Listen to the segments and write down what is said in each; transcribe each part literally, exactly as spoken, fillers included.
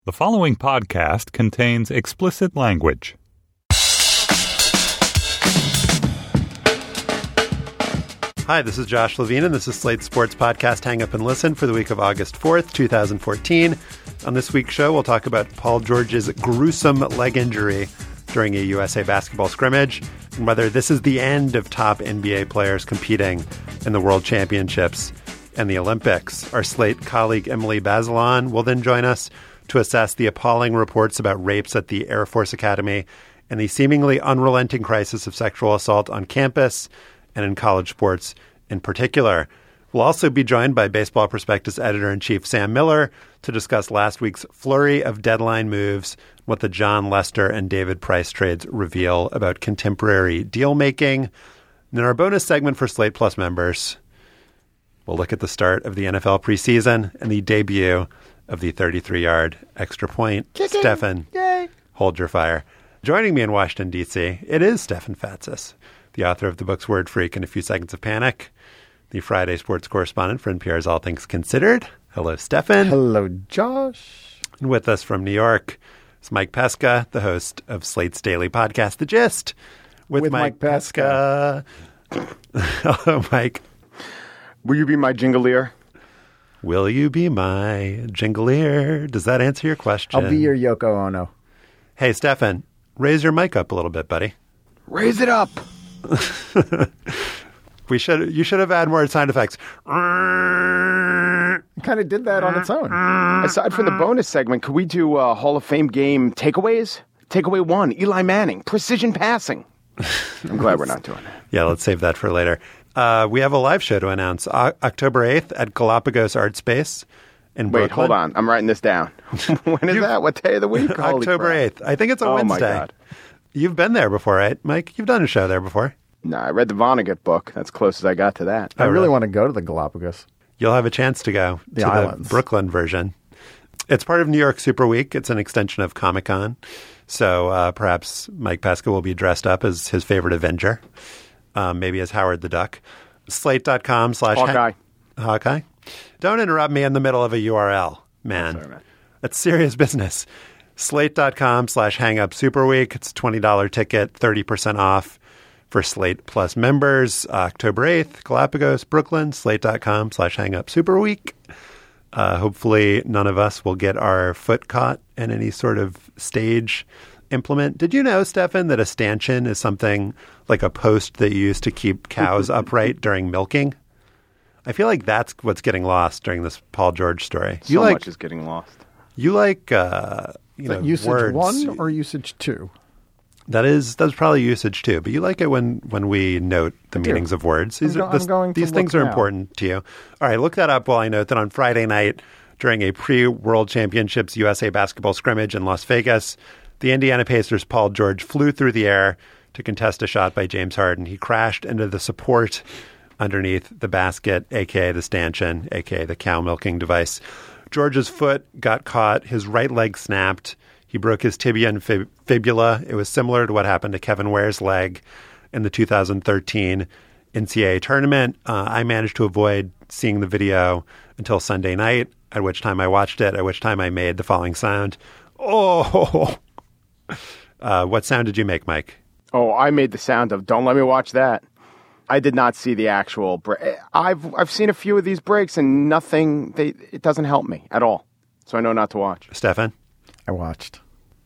The following podcast contains explicit language. Hi, this is Josh Levine, and this is Slate's sports podcast Hang Up and Listen for the week of August fourth, twenty fourteen. On this week's show, we'll talk about Paul George's gruesome leg injury during a U S A basketball scrimmage, and whether this is the end of top N B A players competing in the World Championships and the Olympics. Our Slate colleague Emily Bazelon will then join us to assess the appalling reports about rapes at the Air Force Academy and the seemingly unrelenting crisis of sexual assault on campus and in college sports in particular. We'll also be joined by Baseball Prospectus editor-in-chief Sam Miller to discuss last week's flurry of deadline moves, what the John Lester and David Price trades reveal about contemporary deal-making. And in our bonus segment for Slate Plus members, we'll look at the start of the N F L preseason and the debut of the thirty-three-yard extra point. Kicking. Stefan, Yay. Hold your fire. Joining me in Washington, D C, it is Stefan Fatsis, the author of the books Word Freak and A Few Seconds of Panic, the Friday sports correspondent for N P R's All Things Considered. Hello, Stefan. Hello, Josh. And with us from New York is Mike Pesca, the host of Slate's daily podcast, The Gist, with, With Mike, Mike Pesca. Hello, Mike. Will you be my jingleier? Will you be my jingleier? Does that answer your question? I'll be your Yoko Ono. Hey, Stefan, raise your mic up a little bit, buddy. Raise it up. We should. You should have had more sound effects. It kind of did that on its own. Aside from the bonus segment, could we do uh, Hall of Fame game takeaways? Takeaway one, Eli Manning, precision passing. I'm glad we're not doing that. Yeah, let's save that for later. Uh, we have a live show to announce. O- October eighth at Galapagos Art Space in Wait, Brooklyn. hold on. I'm writing this down. When is You- that? What day of the week? Holy October crap. eighth. I think it's a Oh, my Wednesday. God. You've been there before, right, Mike? You've done a show there before. No, I read the Vonnegut book. That's close as I got to that. I Oh, really really? want to go to the Galapagos. You'll have a chance to go The to islands. the Brooklyn version. It's part of New York Super Week. It's an extension of Comic-Con. So uh, perhaps Mike Pesca will be dressed up as his favorite Avenger, um, maybe as Howard the Duck. Slate.com slash Hawkeye. Hawkeye. Don't interrupt me in the middle of a U R L, man. Sorry, man. That's serious business. Slate.com slash hang up super week. It's a twenty dollars ticket, thirty percent off for Slate Plus members. Uh, October eighth, Galapagos, Brooklyn, slate.com slash hang up super week. Uh, hopefully none of us will get our foot caught in any sort of stage implement. Did you know, Stefan, that a stanchion is something like a post that you use to keep cows upright during milking? I feel like that's what's getting lost during this Paul George story. So You like much is getting lost. you like uh, you Is know that usage words. one or usage two? That is that's probably usage too. But you like it when when we note the do. meanings of words. These I'm are go- I'm this- going to these things are look now. important to you. All right, look that up while I note that on Friday night during a pre-World Championships U S A basketball scrimmage in Las Vegas, the Indiana Pacers' Paul George flew through the air to contest a shot by James Harden. He crashed into the support underneath the basket, a k a the stanchion, a k a the cow milking device. George's foot got caught. His right leg snapped. He broke his tibia and fib- fibula. It was similar to what happened to Kevin Ware's leg in the two thousand thirteen N C double A tournament. Uh, I managed to avoid seeing the video until Sunday night, at which time I watched it, at which time I made the following sound. Oh! Uh, what sound did you make, Mike? Oh, I made the sound of "Don't let me watch that." I did not see the actual break. I've I've seen a few of these breaks and nothing. They it doesn't help me at all. So I know not to watch. Stefan? I watched.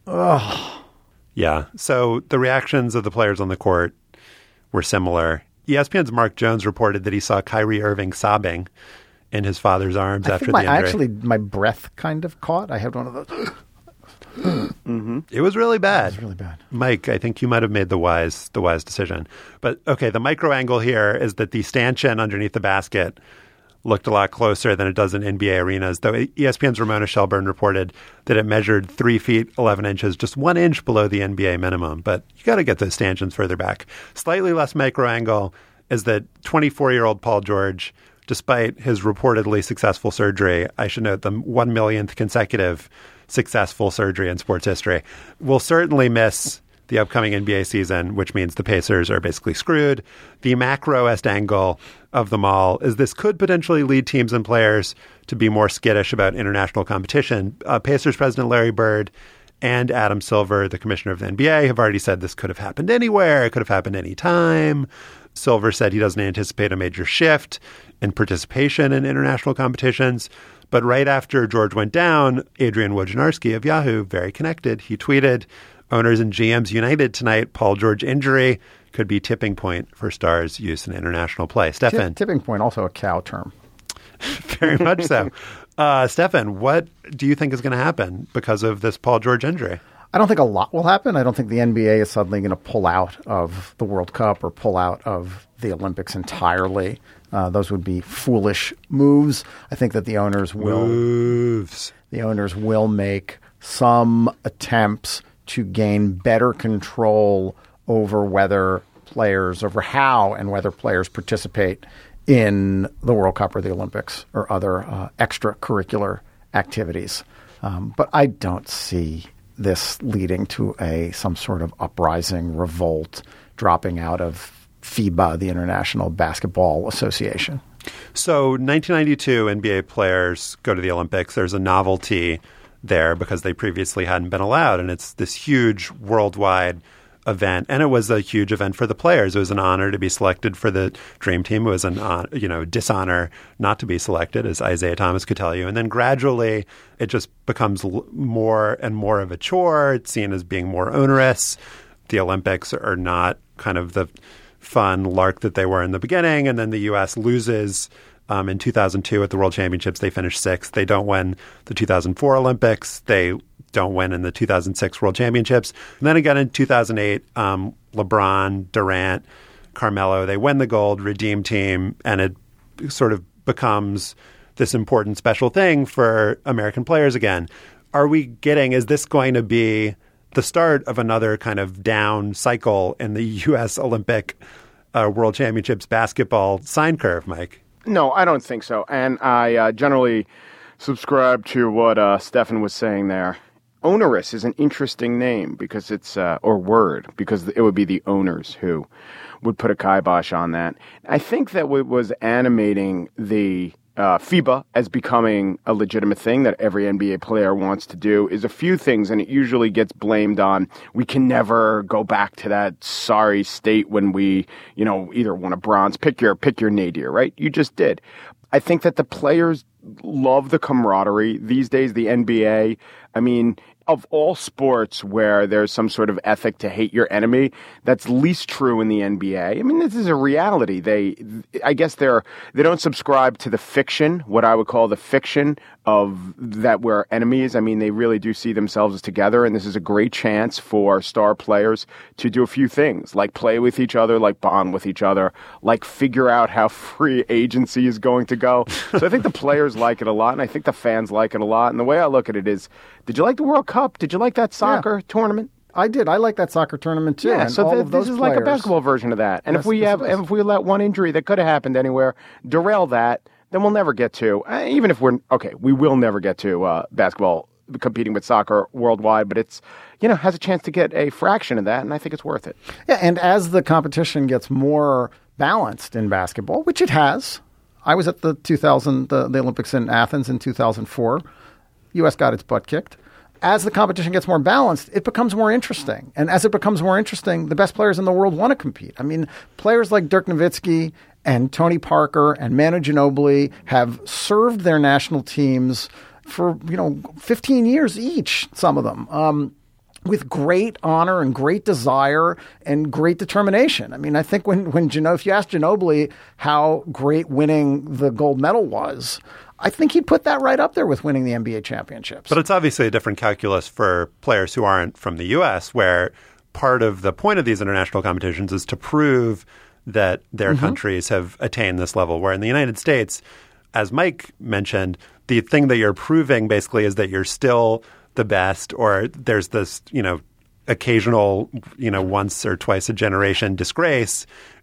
Yeah. So the reactions of the players on the court were similar. E S P N's Mark Jones reported that he saw Kyrie Irving sobbing in his father's arms I after think my, the injury. actually, my breath kind of caught. I had one of those. Mm-hmm. It was really bad. It was really bad. Mike, I think you might have made the wise the wise decision. But okay, the micro angle here is that the stanchion underneath the basket looked a lot closer than it does in N B A arenas, though E S P N's Ramona Shelburne reported that it measured three feet, eleven inches, just one inch below the N B A minimum. But you got to get those stanchions further back. Slightly less micro angle is that twenty-four-year-old Paul George, despite his reportedly successful surgery, I should note the one millionth consecutive successful surgery in sports history, will certainly miss the upcoming N B A season, which means the Pacers are basically screwed. The macroest angle of them all is this could potentially lead teams and players to be more skittish about international competition. Uh, Pacers president Larry Bird and Adam Silver, the commissioner of the N B A, have already said this could have happened anywhere. It could have happened anytime. Silver said he doesn't anticipate a major shift in participation in international competitions. But right after George went down, Adrian Wojnarowski of Yahoo, very connected, he tweeted, "Owners and G Ms united tonight. Paul George injury could be tipping point for Stars' use in international play." Stefan. Tip, tipping point, also a cow term. Very much so. Uh, Stefan, what do you think is going to happen because of this Paul George injury? I don't think a lot will happen. I don't think the N B A is suddenly going to pull out of the World Cup or pull out of the Olympics entirely. Uh, those would be foolish moves. I think that the owners will Moves. the owners will make some attempts to gain better control over whether players, over how and whether players participate in the World Cup or the Olympics or other uh, extracurricular activities. Um, but I don't see this leading to a some sort of uprising, revolt, dropping out of FIBA, the International Basketball Association. So nineteen ninety-two N B A players go to the Olympics. There's a novelty there because they previously hadn't been allowed. And it's this huge worldwide event. And it was a huge event for the players. It was an honor to be selected for the Dream Team. It was an uh, you know dishonor not to be selected, as Isaiah Thomas could tell you. And then gradually it just becomes l- more and more of a chore. It's seen as being more onerous. The Olympics are not kind of the fun lark that they were in the beginning. And then the U S loses um, in two thousand two at the World Championships. They finished sixth. They don't win the two thousand four Olympics. They don't win in the two thousand six World Championships. And then again in two thousand eight, um, LeBron, Durant, Carmelo, they win the gold, redeem team, and it sort of becomes this important special thing for American players again. Are we getting, is this going to be the start of another kind of down cycle in the U S Olympic uh, World Championships basketball sine curve, Mike? No, I don't think so. And I uh, generally subscribe to what uh, Stefan was saying there. Onerous is an interesting name because it's, uh, or word, because it would be the owners who would put a kibosh on that. I think that what was animating the uh, FIBA as becoming a legitimate thing that every N B A player wants to do is a few things, and it usually gets blamed on we can never go back to that sorry state when we, you know, either won a bronze. Pick your, pick your nadir, right? You just did. I think that the players love the camaraderie. These days, the N B A, I mean, of all sports where there's some sort of ethic to hate your enemy, that's least true in the N B A. I mean, this is a reality. They, I guess they're, they don't subscribe to the fiction, what I would call the fiction of that we're enemies. I mean, they really do see themselves as together, and this is a great chance for star players to do a few things, like play with each other, like bond with each other, like figure out how free agency is going to go. So I think the players like it a lot, and I think the fans like it a lot. And the way I look at it is, did you like the World Cup? Did you like that soccer yeah. tournament? I did. I like that soccer tournament too. Yeah, and so all th- of those this is players, like a basketball version of that. And Yes, if we yes, have, it is. if we let one injury that could have happened anywhere derail that, then we'll never get to. Uh, even if we're okay, we will never get to uh, basketball competing with soccer worldwide. But it's, you know, has a chance to get a fraction of that, and I think it's worth it. Yeah, and as the competition gets more balanced in basketball, which it has, I was at the two thousand the, the Olympics in Athens in two thousand four. U S got its butt kicked. As the competition gets more balanced, it becomes more interesting. And as it becomes more interesting, the best players in the world want to compete. I mean, players like Dirk Nowitzki and Tony Parker and Manu Ginobili have served their national teams for, you know, fifteen years each, some of them, um, with great honor and great desire and great determination. I mean, I think when, when Gino, if you ask Ginobili how great winning the gold medal was, I think he'd put that right up there with winning the N B A championships. But it's obviously a different calculus for players who aren't from the U S, where part of the point of these international competitions is to prove that their mm-hmm. countries have attained this level. Where in the United States, as Mike mentioned, the thing that you're proving basically is that you're still the best, or there's this, you know, occasional, you know, once or twice a generation disgrace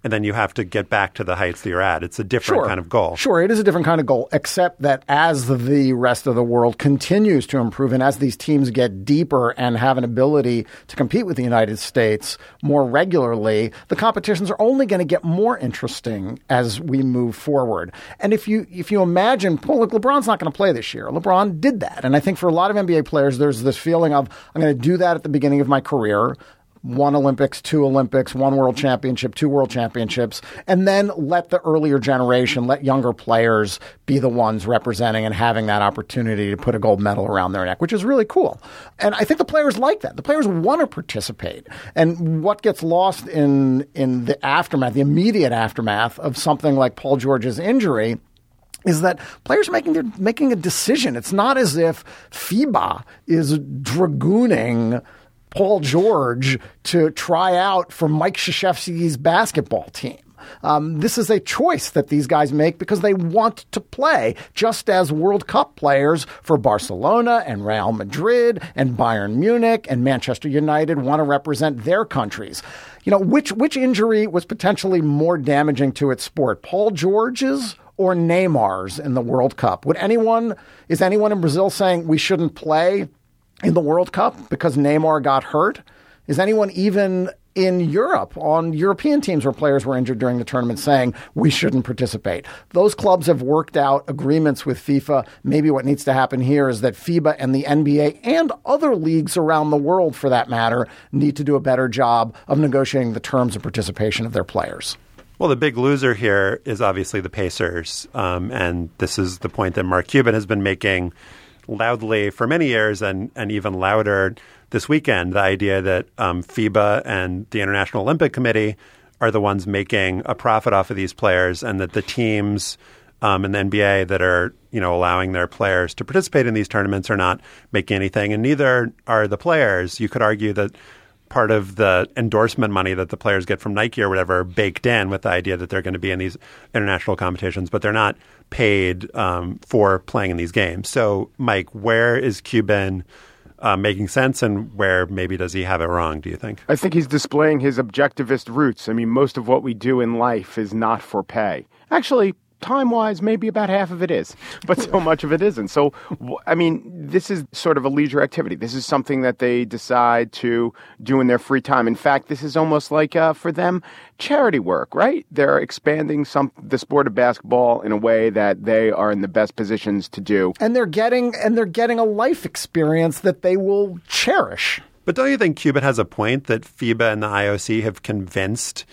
and then you have to get back to the heights that you're at. It's a different Sure. kind of goal. Sure, it is a different kind of goal, except that as the rest of the world continues to improve and as these teams get deeper and have an ability to compete with the United States more regularly, the competitions are only going to get more interesting as we move forward. And if you if you imagine, well, look, LeBron's not going to play this year. LeBron did that. And I think for a lot of N B A players, there's this feeling of, I'm going to do that at the beginning of my career. One Olympics, two Olympics, one World Championship, two World Championships, and then let the earlier generation, let younger players be the ones representing and having that opportunity to put a gold medal around their neck, which is really cool. And I think the players like that. The players want to participate. And what gets lost in in the aftermath, the immediate aftermath of something like Paul George's injury, is that players are making, they're making a decision. It's not as if FIBA is dragooning Paul George to try out for Mike Krzyzewski's basketball team. Um, this is a choice that these guys make because they want to play, just as World Cup players for Barcelona and Real Madrid and Bayern Munich and Manchester United want to represent their countries. You know, which which injury was potentially more damaging to its sport, Paul George's or Neymar's in the World Cup? Would anyone, is anyone in Brazil saying we shouldn't play in the World Cup because Neymar got hurt? Is anyone even in Europe on European teams where players were injured during the tournament saying we shouldn't participate? Those clubs have worked out agreements with FIFA. Maybe what needs to happen here is that FIBA and the N B A and other leagues around the world, for that matter, need to do a better job of negotiating the terms of participation of their players. Well, the big loser here is obviously the Pacers. Um, and this is the point that Mark Cuban has been making loudly for many years, and, and even louder this weekend, the idea that um, FIBA and the International Olympic Committee are the ones making a profit off of these players, and that the teams um, in the N B A that are, you know, allowing their players to participate in these tournaments are not making anything, and neither are the players. You could argue that part of the endorsement money that the players get from Nike or whatever baked in with the idea that they're going to be in these international competitions, but they're not paid um, for playing in these games. So, Mike, where is Cuban uh, making sense, and where maybe does he have it wrong, do you think? I think he's displaying his objectivist roots. I mean, most of what we do in life is not for pay. Actually, time-wise, maybe about half of it is, but so much of it isn't. So, I mean, this is sort of a leisure activity. This is something that they decide to do in their free time. In fact, this is almost like, uh, for them, charity work, right? They're expanding some the sport of basketball in a way that they are in the best positions to do. And they're getting and they're getting a life experience that they will cherish. But don't you think Cuban has a point that FIBA and the I O C have convinced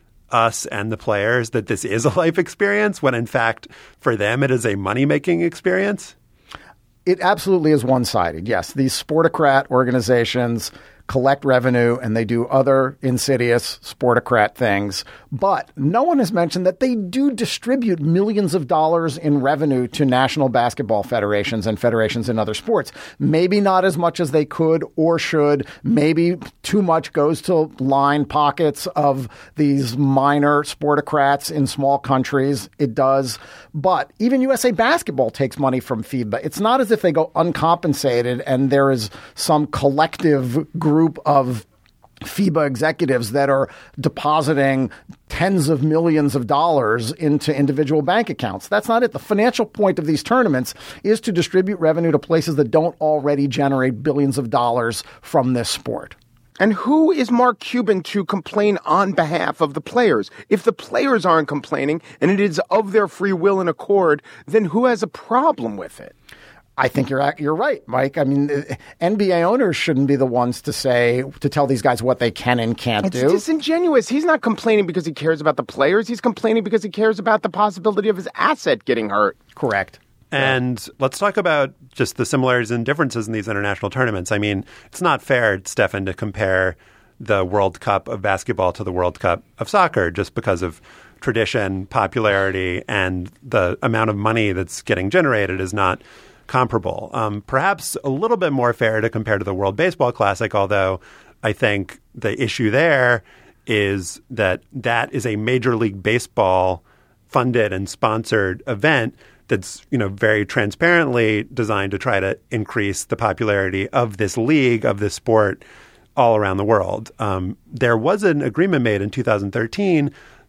us and the players that this is a life experience, when in fact for them it is a money-making experience? It absolutely is one-sided. Yes, these sportocrat organizations collect revenue and they do other insidious sportocrat things. But no one has mentioned that they do distribute millions of dollars in revenue to national basketball federations and federations in other sports. Maybe not as much as they could or should. Maybe too much goes to line pockets of these minor sportocrats in small countries. It does. But even U S A Basketball takes money from FIBA. It's not as if they go uncompensated and there is some collective group of FIBA executives that are depositing tens of millions of dollars into individual bank accounts. That's not it. The financial point of these tournaments is to distribute revenue to places that don't already generate billions of dollars from this sport. And who is Mark Cuban to complain on behalf of the players? If the players aren't complaining and it is of their free will and accord, then who has a problem with it? I think you're you're right, Mike. I mean, N B A owners shouldn't be the ones to say, to tell these guys what they can and can't it's do. It's disingenuous. He's not complaining because he cares about the players. He's complaining because he cares about the possibility of his asset getting hurt. Correct. And yeah. Let's talk about just the similarities and differences in these international tournaments. I mean, it's not fair, Stefan, to compare the World Cup of basketball to the World Cup of soccer just because of tradition, popularity, and the amount of money that's getting generated is not comparable. Um, perhaps a little bit more fair to compare to the World Baseball Classic, although I think the issue there is that that is a Major League Baseball funded and sponsored event that's, you know, very transparently designed to try to increase the popularity of this league, of this sport all around the world. Um, there was an agreement made in two thousand thirteen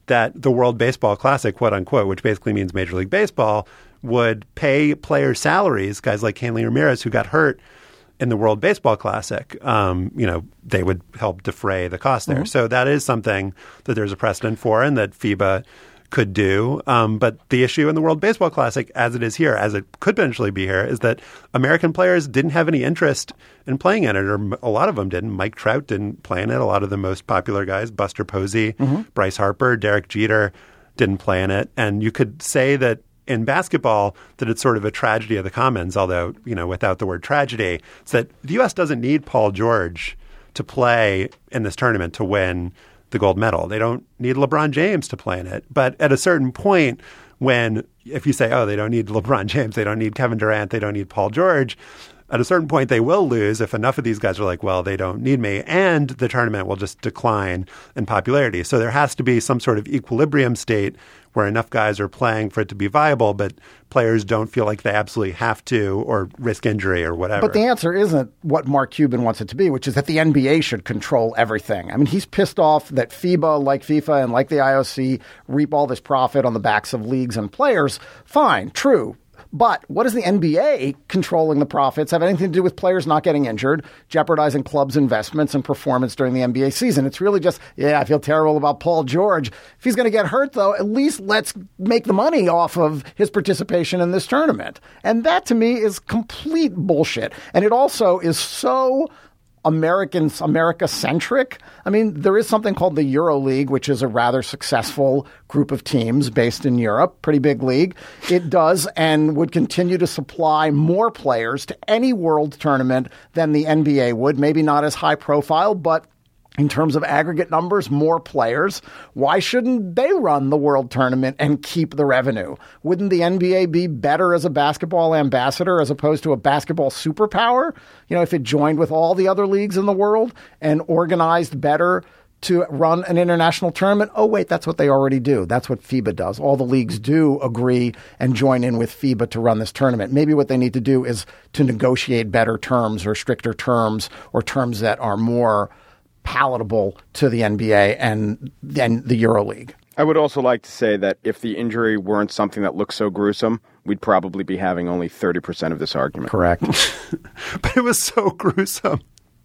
that the World Baseball Classic, quote unquote, which basically means Major League Baseball, would pay players' salaries, guys like Hanley Ramirez who got hurt in the World Baseball Classic. Um, you know, they would help defray the cost there. Mm-hmm. So that is something that there's a precedent for and that FIBA could do. Um, but the issue in the World Baseball Classic, as it is here, as it could potentially be here, is that American players didn't have any interest in playing in it, or a lot of them didn't. Mike Trout didn't play in it. A lot of the most popular guys, Buster Posey, mm-hmm. Bryce Harper, Derek Jeter, didn't play in it. And you could say that in basketball that it's sort of a tragedy of the commons, although, you know, without the word tragedy. It's that the U S doesn't need Paul George to play in this tournament to win the gold medal. They don't need LeBron James to play in it. But at a certain point, when if you say, oh, they don't need LeBron James, they don't need Kevin Durant, they don't need Paul George, at a certain point they will lose if enough of these guys are like, well, they don't need me, and the tournament will just decline in popularity. So there has to be some sort of equilibrium state where enough guys are playing for it to be viable, but players don't feel like they absolutely have to or risk injury or whatever. But the answer isn't what Mark Cuban wants it to be, which is that the N B A should control everything. I mean, he's pissed off that FIBA, like FIFA and like the I O C, reap all this profit on the backs of leagues and players. Fine, true. But what does the N B A controlling the profits have anything to do with players not getting injured, jeopardizing clubs' investments and performance during the N B A season? It's really just, yeah, I feel terrible about Paul George. If he's going to get hurt, though, at least let's make the money off of his participation in this tournament. And that, to me, is complete bullshit. And it also is so American, America-centric. I mean, there is something called the EuroLeague, which is a rather successful group of teams based in Europe, pretty big league. It does and would continue to supply more players to any world tournament than the N B A would. Maybe not as high profile, but in terms of aggregate numbers, more players. Why shouldn't they run the world tournament and keep the revenue? Wouldn't the N B A be better as a basketball ambassador as opposed to a basketball superpower? You know, if it joined with all the other leagues in the world and organized better to run an international tournament? Oh, wait, that's what they already do. That's what FIBA does. All the leagues do agree and join in with FIBA to run this tournament. Maybe what they need to do is to negotiate better terms or stricter terms or terms that are more palatable to the N B A and then the EuroLeague. I would also like to say that if the injury weren't something that looks so gruesome, we'd probably be having only thirty percent of this argument. Correct. But it was so gruesome.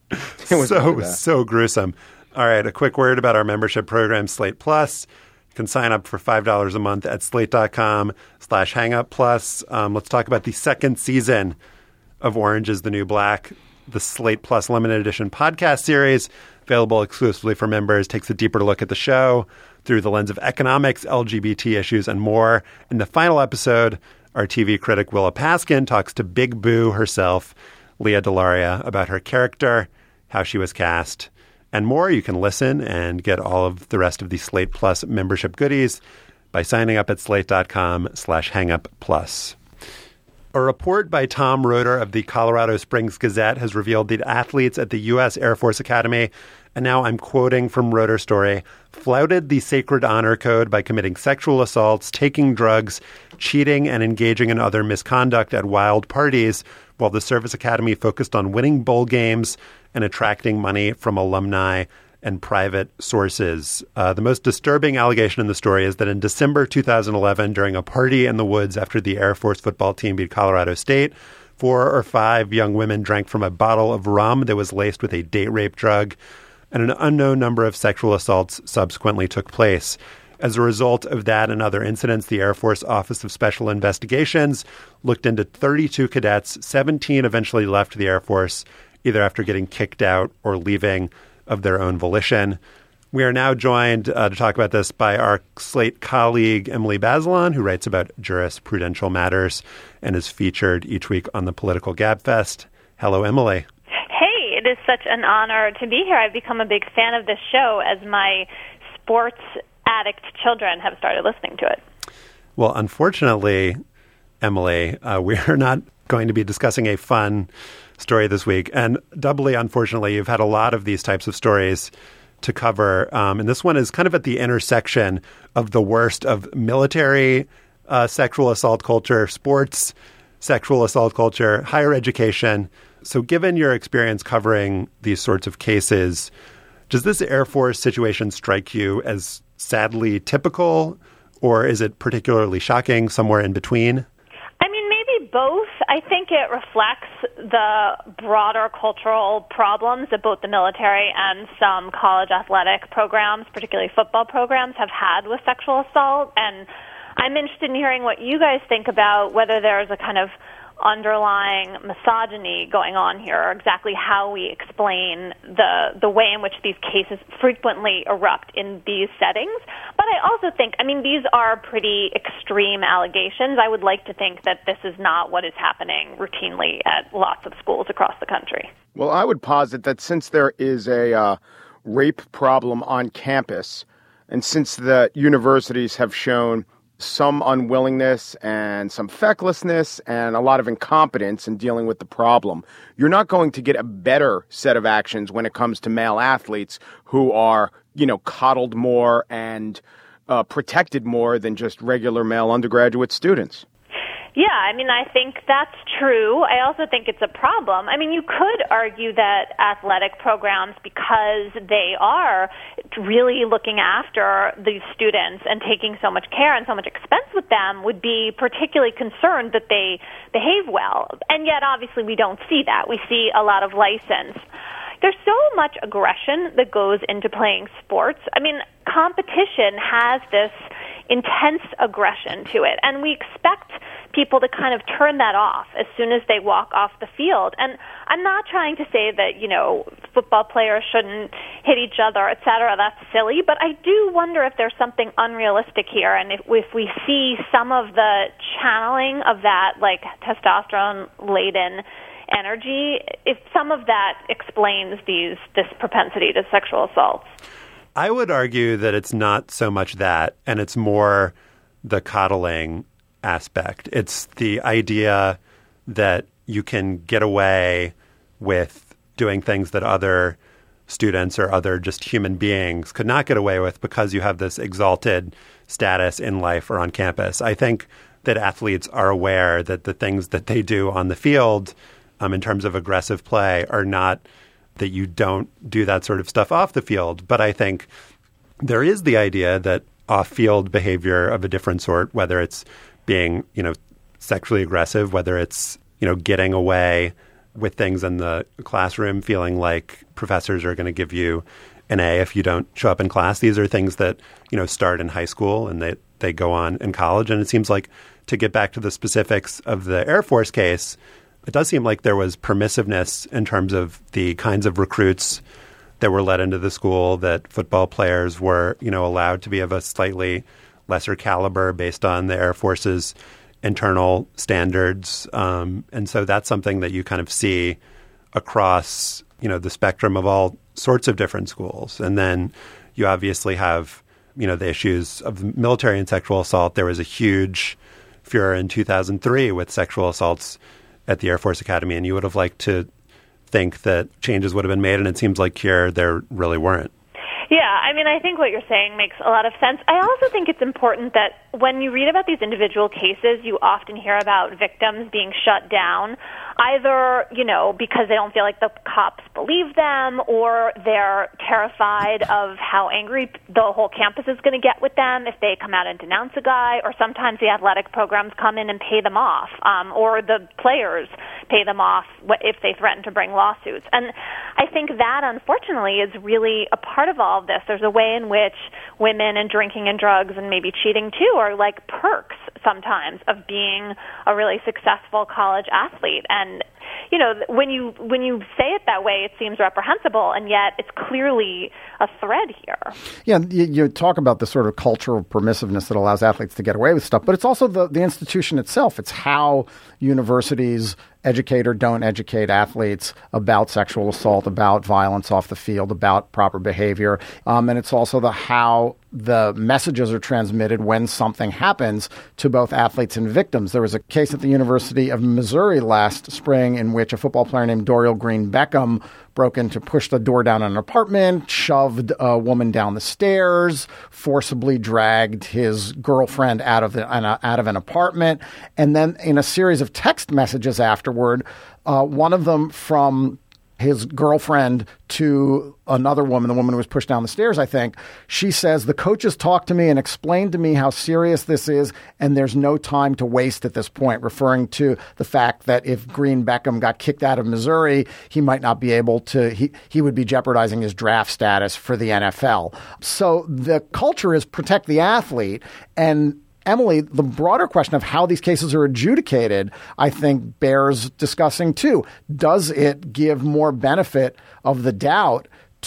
It was so, so gruesome. All right, a quick word about our membership program, Slate Plus. You can sign up for five dollars a month at slate.com slash hangup plus. Um, let's talk about the second season of Orange is the New Black, the Slate Plus limited edition podcast series, available exclusively for members, takes a deeper look at the show through the lens of economics, L G B T issues, and more. In the final episode, our T V critic Willa Paskin talks to Big Boo herself, Leah DeLaria, about her character, how she was cast, and more. You can listen and get all of the rest of the Slate Plus membership goodies by signing up at slate.com slash hangup plus. A report by Tom Roeder of the Colorado Springs Gazette has revealed that athletes at the U S Air Force Academy, and now I'm quoting from Roeder's story, flouted the sacred honor code by committing sexual assaults, taking drugs, cheating, and engaging in other misconduct at wild parties, while the Service Academy focused on winning bowl games and attracting money from alumni and private sources. Uh, the most disturbing allegation in the story is that in December two thousand eleven, during a party in the woods after the Air Force football team beat Colorado State, four or five young women drank from a bottle of rum that was laced with a date rape drug, and an unknown number of sexual assaults subsequently took place. As a result of that and other incidents, the Air Force Office of Special Investigations looked into thirty-two cadets. seventeen eventually left the Air Force, either after getting kicked out or leaving of their own volition. We are now joined uh, to talk about this by our Slate colleague, Emily Bazelon, who writes about jurisprudential matters and is featured each week on the Political Gabfest. Hello, Emily. Hey, it is such an honor to be here. I've become a big fan of this show as my sports addict children have started listening to it. Well, unfortunately, Emily, uh, we are not going to be discussing a fun story this week. And doubly, unfortunately, you've had a lot of these types of stories to cover. Um, and this one is kind of at the intersection of the worst of military uh, sexual assault culture, sports sexual assault culture, higher education. So given your experience covering these sorts of cases, does this Air Force situation strike you as sadly typical, or is it particularly shocking, somewhere in between? I mean, maybe both. I think it reflects the broader cultural problems that both the military and some college athletic programs, particularly football programs, have had with sexual assault. And I'm interested in hearing what you guys think about whether there's a kind of underlying misogyny going on here, or exactly how we explain the the way in which these cases frequently erupt in these settings. But I also think, I mean, these are pretty extreme allegations. I would like to think that this is not what is happening routinely at lots of schools across the country. Well, I would posit that since there is a uh, rape problem on campus, and since the universities have shown some unwillingness and some fecklessness and a lot of incompetence in dealing with the problem, you're not going to get a better set of actions when it comes to male athletes who are, you know, coddled more and uh, protected more than just regular male undergraduate students. Yeah, I mean, I think that's true. I also think it's a problem. I mean, you could argue that athletic programs, because they are really looking after these students and taking so much care and so much expense with them, would be particularly concerned that they behave well. And yet, obviously, we don't see that. We see a lot of license. There's so much aggression that goes into playing sports. I mean, competition has this intense aggression to it, and we expect people to kind of turn that off as soon as they walk off the field. And I'm not trying to say that, you know, football players shouldn't hit each other, et cetera. That's silly. But I do wonder if there's something unrealistic here. And if, if we see some of the channeling of that, like testosterone-laden energy, if some of that explains these this propensity to sexual assaults. I would argue that it's not so much that, and it's more the coddling aspect. It's the idea that you can get away with doing things that other students or other just human beings could not get away with because you have this exalted status in life or on campus. I think that athletes are aware that the things that they do on the field um, in terms of aggressive play are not that you don't do that sort of stuff off the field. But I think there is the idea that off-field behavior of a different sort, whether it's being, you know, sexually aggressive, whether it's, you know, getting away with things in the classroom, feeling like professors are going to give you an A if you don't show up in class. These are things that, you know, start in high school and they, they go on in college. And it seems like, to get back to the specifics of the Air Force case, it does seem like there was permissiveness in terms of the kinds of recruits that were let into the school, that football players were, you know, allowed to be of a slightly lesser caliber based on the Air Force's internal standards. Um, and so that's something that you kind of see across, you know, the spectrum of all sorts of different schools. And then you obviously have, you know, the issues of military and sexual assault. There was a huge furor in two thousand three with sexual assaults at the Air Force Academy, and you would have liked to think that changes would have been made, and it seems like here there really weren't. Yeah, I mean, I think what you're saying makes a lot of sense. I also think it's important that when you read about these individual cases, you often hear about victims being shut down, either, you know, because they don't feel like the cops believe them, or they're terrified of how angry the whole campus is going to get with them if they come out and denounce a guy, or sometimes the athletic programs come in and pay them off, um, or the players pay them off if they threaten to bring lawsuits. And I think that, unfortunately, is really a part of all of this. There's a way in which women and drinking and drugs and maybe cheating too are like perks sometimes of being a really successful college athlete. And, you know, when you when you say it that way, it seems reprehensible, and yet it's clearly a thread here. Yeah, you, you talk about the sort of cultural permissiveness that allows athletes to get away with stuff, but it's also the, the institution itself. It's how universities educate or don't educate athletes about sexual assault, about violence off the field, about proper behavior. Um, and it's also the how the messages are transmitted when something happens to both athletes and victims. There was a case at the University of Missouri last spring in which a football player named Dorial Green Beckham broke in to push the door down on an apartment, shoved a woman down the stairs, forcibly dragged his girlfriend out of the, out of an apartment. And then in a series of text messages afterward, uh, one of them from his girlfriend to another woman, the woman who was pushed down the stairs, I think. She says, the coaches talked to me and explained to me how serious this is, and there's no time to waste at this point, referring to the fact that if Green Beckham got kicked out of Missouri, he might not be able to, he, he would be jeopardizing his draft status for the N F L. So the culture is protect the athlete. And Emily, the broader question of how these cases are adjudicated, I think, bears discussing too. Does it give more benefit of the doubt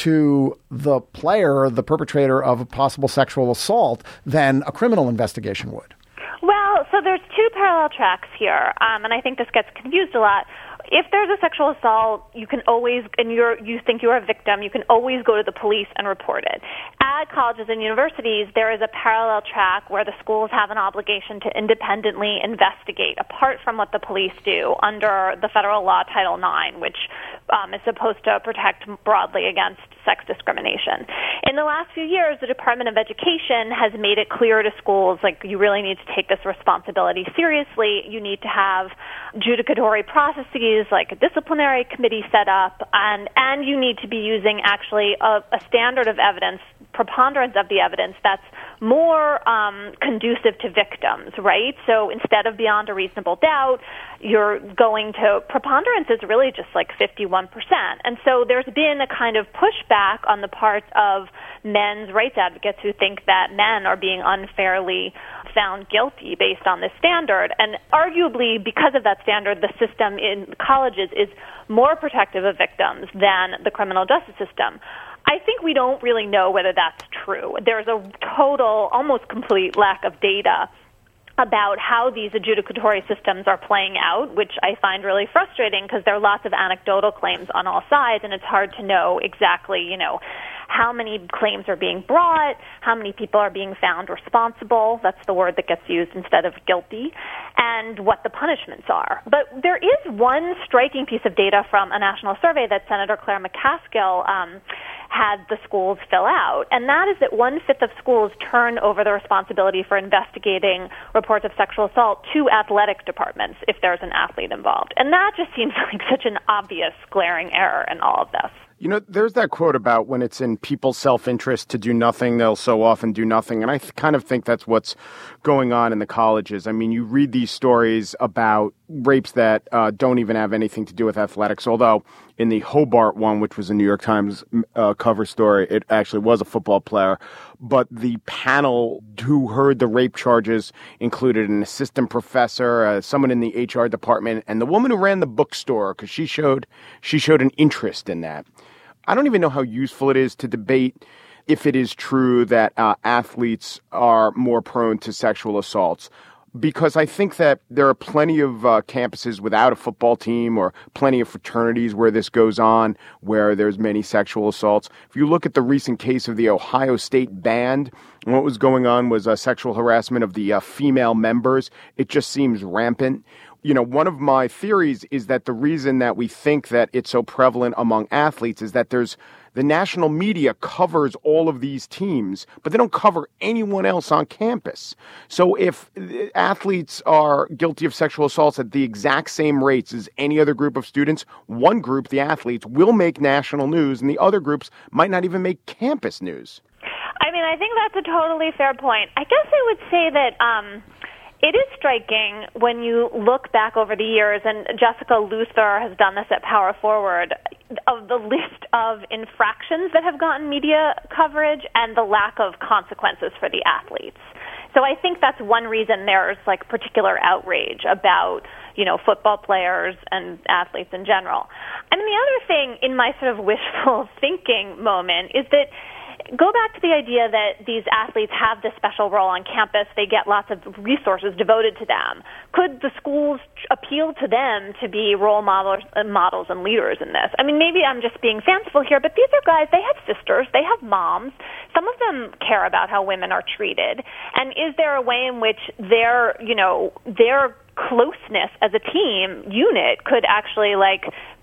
to the player, the perpetrator of a possible sexual assault, than a criminal investigation would? Well, so there's two parallel tracks here, um, and I think this gets confused a lot. If there's a sexual assault, you can always, and you're, you think you're a victim, you can always go to the police and report it. At colleges and universities, there is a parallel track where the schools have an obligation to independently investigate, apart from what the police do under the federal law Title nine, which um, is supposed to protect broadly against sex discrimination. In the last few years, the Department of Education has made it clear to schools, like, you really need to take this responsibility seriously. You need to have adjudicatory processes, like a disciplinary committee set up, and, and you need to be using actually a, a standard of evidence, preponderance of the evidence that's more um, conducive to victims, right? So instead of beyond a reasonable doubt, you're going to, preponderance is really just like fifty-one percent. And so there's been a kind of pushback on the part of men's rights advocates who think that men are being unfairly found guilty based on this standard. And arguably, because of that standard, the system in colleges is more protective of victims than the criminal justice system. I think we don't really know whether that's true. There's a total, almost complete lack of data about how these adjudicatory systems are playing out, which I find really frustrating because there are lots of anecdotal claims on all sides, and it's hard to know exactly, you know, how many claims are being brought, how many people are being found responsible, that's the word that gets used instead of guilty, and what the punishments are. But there is one striking piece of data from a national survey that Senator Claire McCaskill um, had the schools fill out, and that is that one-fifth of schools turn over the responsibility for investigating reports of sexual assault to athletic departments if there's an athlete involved. And that just seems like such an obvious, glaring error in all of this. You know, there's that quote about when it's in people's self-interest to do nothing, they'll so often do nothing. And I th- kind of think that's what's going on in the colleges. I mean, you read these stories about rapes that uh, don't even have anything to do with athletics, although in the Hobart one, which was a New York Times uh, cover story, it actually was a football player. But the panel who heard the rape charges included an assistant professor, uh, someone in the H R department, and the woman who ran the bookstore, because she showed she showed an interest in that. I don't even know how useful it is to debate if it is true that uh, athletes are more prone to sexual assaults, because I think that there are plenty of uh, campuses without a football team or plenty of fraternities where this goes on, where there's many sexual assaults. If you look at the recent case of the Ohio State band, what was going on was uh, sexual harassment of the uh, female members. It just seems rampant. You know, one of my theories is that the reason that we think that it's so prevalent among athletes is that there's the national media covers all of these teams, but they don't cover anyone else on campus. So if athletes are guilty of sexual assaults at the exact same rates as any other group of students, one group, the athletes, will make national news, and the other groups might not even make campus news. I mean, I think that's a totally fair point. I guess I would say that um, it is striking when you look back over the years, and Jessica Luther has done this at Power Forward, of the list of infractions that have gotten media coverage and the lack of consequences for the athletes. So I think that's one reason there's like particular outrage about, you know, football players and athletes in general. I mean, the other thing in my sort of wishful thinking moment is that go back to the idea that these athletes have this special role on campus. They get lots of resources devoted to them. Could the schools appeal to them to be role models, models and leaders in this? I mean, maybe I'm just being fanciful here, but these are guys, they have sisters, they have moms. Some of them care about how women are treated. And is there a way in which their, you know, their closeness as a team unit could actually, like,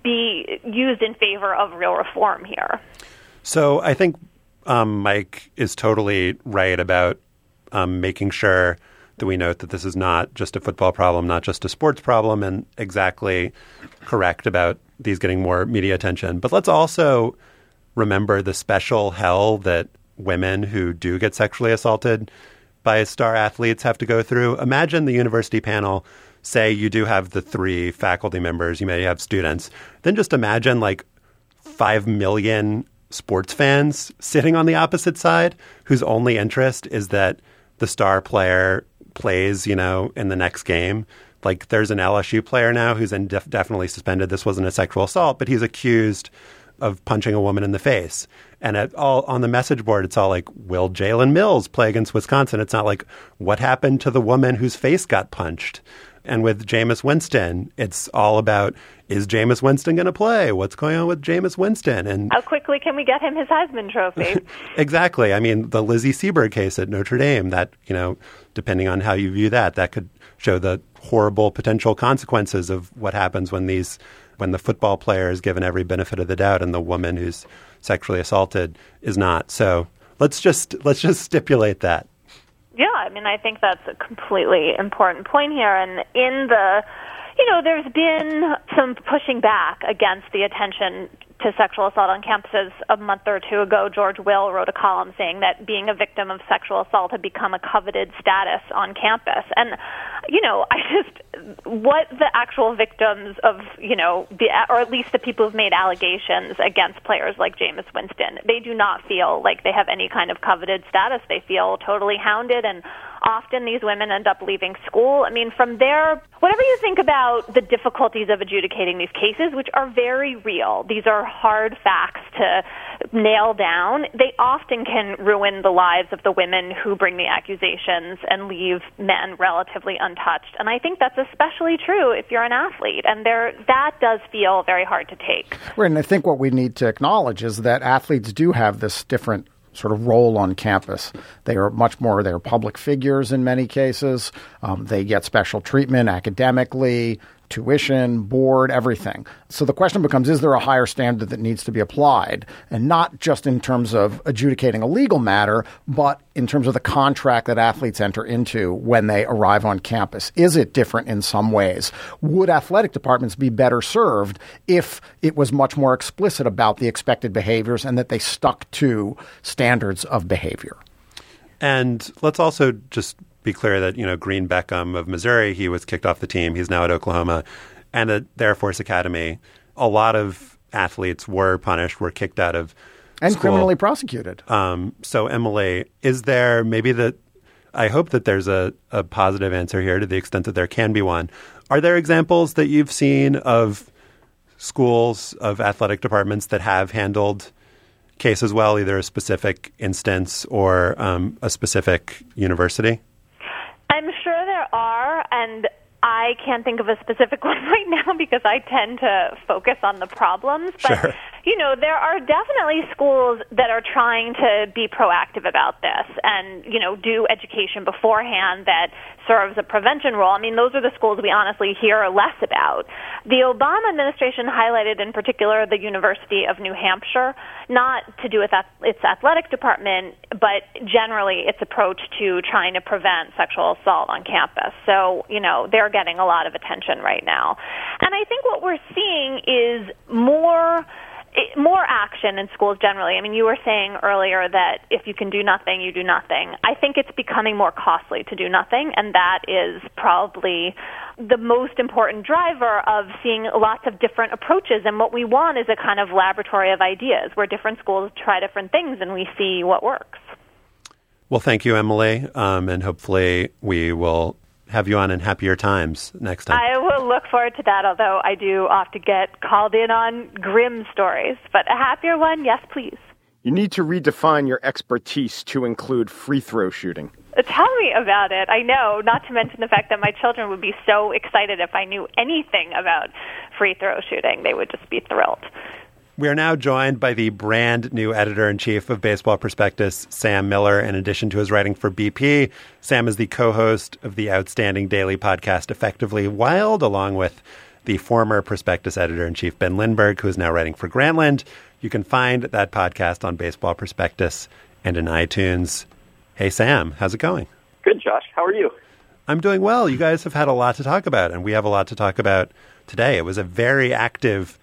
be used in favor of real reform here? So I think Um, Mike is totally right about um, making sure that we note that this is not just a football problem, not just a sports problem, and exactly correct about these getting more media attention. But let's also remember the special hell that women who do get sexually assaulted by star athletes have to go through. Imagine the university panel, say you do have the three faculty members, you may have students. Then just imagine like five million sports fans sitting on the opposite side whose only interest is that the star player plays, you know, in the next game. Like there's an L S U player now who's indef- definitely suspended. This wasn't a sexual assault, but he's accused of punching a woman in the face. And at all on the message board, it's all like, will Jalen Mills play against Wisconsin? It's not like, what happened to the woman whose face got punched? And with Jameis Winston, it's all about, is Jameis Winston going to play? What's going on with Jameis Winston? And how quickly can we get him his Heisman Trophy? Exactly. I mean, the Lizzie Seberg case at Notre Dame, that, you know, depending on how you view that, that could show the horrible potential consequences of what happens when these, when the football player is given every benefit of the doubt and the woman who's sexually assaulted is not. So let's just let's just stipulate that. Yeah, I mean, I think that's a completely important point here. And in the, you know, there's been some pushing back against the attention to sexual assault on campuses. A month or two ago, George Will wrote a column saying that being a victim of sexual assault had become a coveted status on campus. And, you know, I just, what the actual victims of, you know, the, or at least the people who've made allegations against players like Jameis Winston, they do not feel like they have any kind of coveted status. They feel totally hounded, and often these women end up leaving school. I mean, from there, whatever you think about the difficulties of adjudicating these cases, which are very real, these are hard facts to nail down, they often can ruin the lives of the women who bring the accusations and leave men relatively untouched. And I think that's especially true if you're an athlete. And there, that does feel very hard to take. Right, and I think what we need to acknowledge is that athletes do have this different sort of role on campus. They are much more, they're public figures in many cases. Um, they get special treatment academically, tuition, board, everything. So the question becomes, is there a higher standard that needs to be applied? And not just in terms of adjudicating a legal matter, but in terms of the contract that athletes enter into when they arrive on campus. Is it different in some ways? Would athletic departments be better served if it was much more explicit about the expected behaviors and that they stuck to standards of behavior? And let's also just be clear that, you know, Green Beckham of Missouri, he was kicked off the team. He's now at Oklahoma. And at the Air Force Academy, a lot of athletes were punished, were kicked out of and school. criminally prosecuted. Um, so, Emily, is there maybe that I hope that there's a, a positive answer here to the extent that there can be one. Are there examples that you've seen of schools, of athletic departments that have handled cases well, either a specific instance or um, a specific university? I'm sure there are, and I can't think of a specific one right now because I tend to focus on the problems. But, sure. you know, there are definitely schools that are trying to be proactive about this and, you know, do education beforehand that serves a prevention role. I mean, those are the schools we honestly hear less about. The Obama administration highlighted in particular the University of New Hampshire, not to do with its athletic department, but generally its approach to trying to prevent sexual assault on campus. So, you know, they're getting a lot of attention right now. And I think what we're seeing is more more action in schools generally. I mean, you were saying earlier that if you can do nothing, you do nothing. I think it's becoming more costly to do nothing, and that is probably the most important driver of seeing lots of different approaches. And what we want is a kind of laboratory of ideas where different schools try different things and we see what works. Well, thank you, Emily, um, and hopefully we will have you on in happier times next time. I will look forward to that, although I do often get called in on grim stories. But a happier one, yes, please. You need to redefine your expertise to include free throw shooting. Tell me about it. I know, not to mention the fact that my children would be so excited if I knew anything about free throw shooting. They would just be thrilled. We are now joined by the brand new editor-in-chief of Baseball Prospectus, Sam Miller. In addition to his writing for B P, Sam is the co-host of the outstanding daily podcast Effectively Wild, along with the former Prospectus editor-in-chief, Ben Lindbergh, who is now writing for Grantland. You can find that podcast on Baseball Prospectus and in iTunes. Hey, Sam, how's it going? Good, Josh. How are you? I'm doing well. You guys have had a lot to talk about, and we have a lot to talk about today. It was a very active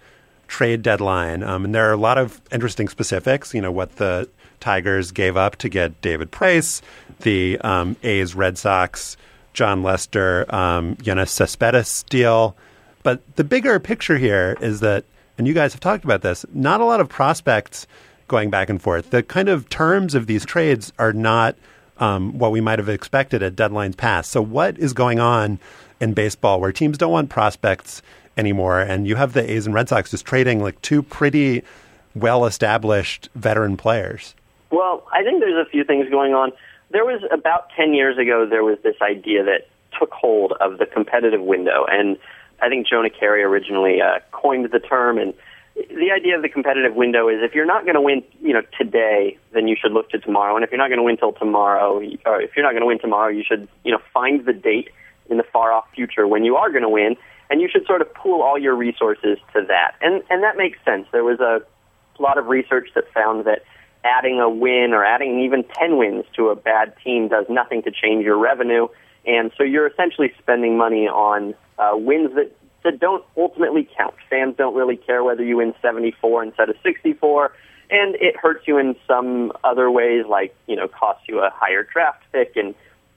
trade deadline. Um, and there are a lot of interesting specifics, you know, what the Tigers gave up to get David Price, the um, A's, Red Sox, John Lester, um, Yoenis Cespedes deal. But the bigger picture here is that, and you guys have talked about this, not a lot of prospects going back and forth. The kind of terms of these trades are not um, what we might have expected at deadlines past. So what is going on in baseball where teams don't want prospects anymore, and you have the A's and Red Sox just trading like two pretty well-established veteran players? Well, I think there's a few things going on. There was about ten years ago, there was this idea that took hold of the competitive window, and I think Jonah Carey originally uh, coined the term. And the idea of the competitive window is if you're not going to win, you know, today, then you should look to tomorrow. And if you're not going to win till tomorrow, or if you're not going to win tomorrow, you should, you know, find the date in the far off future when you are going to win, and you should sort of pool all your resources to that. And and that makes sense. There was a lot of research that found that adding a win or adding even ten wins to a bad team does nothing to change your revenue. And so you're essentially spending money on uh, wins that, that don't ultimately count. Fans don't really care whether you win seventy-four instead of sixty-four, and it hurts you in some other ways, like, you know, costs you a higher draft pick and,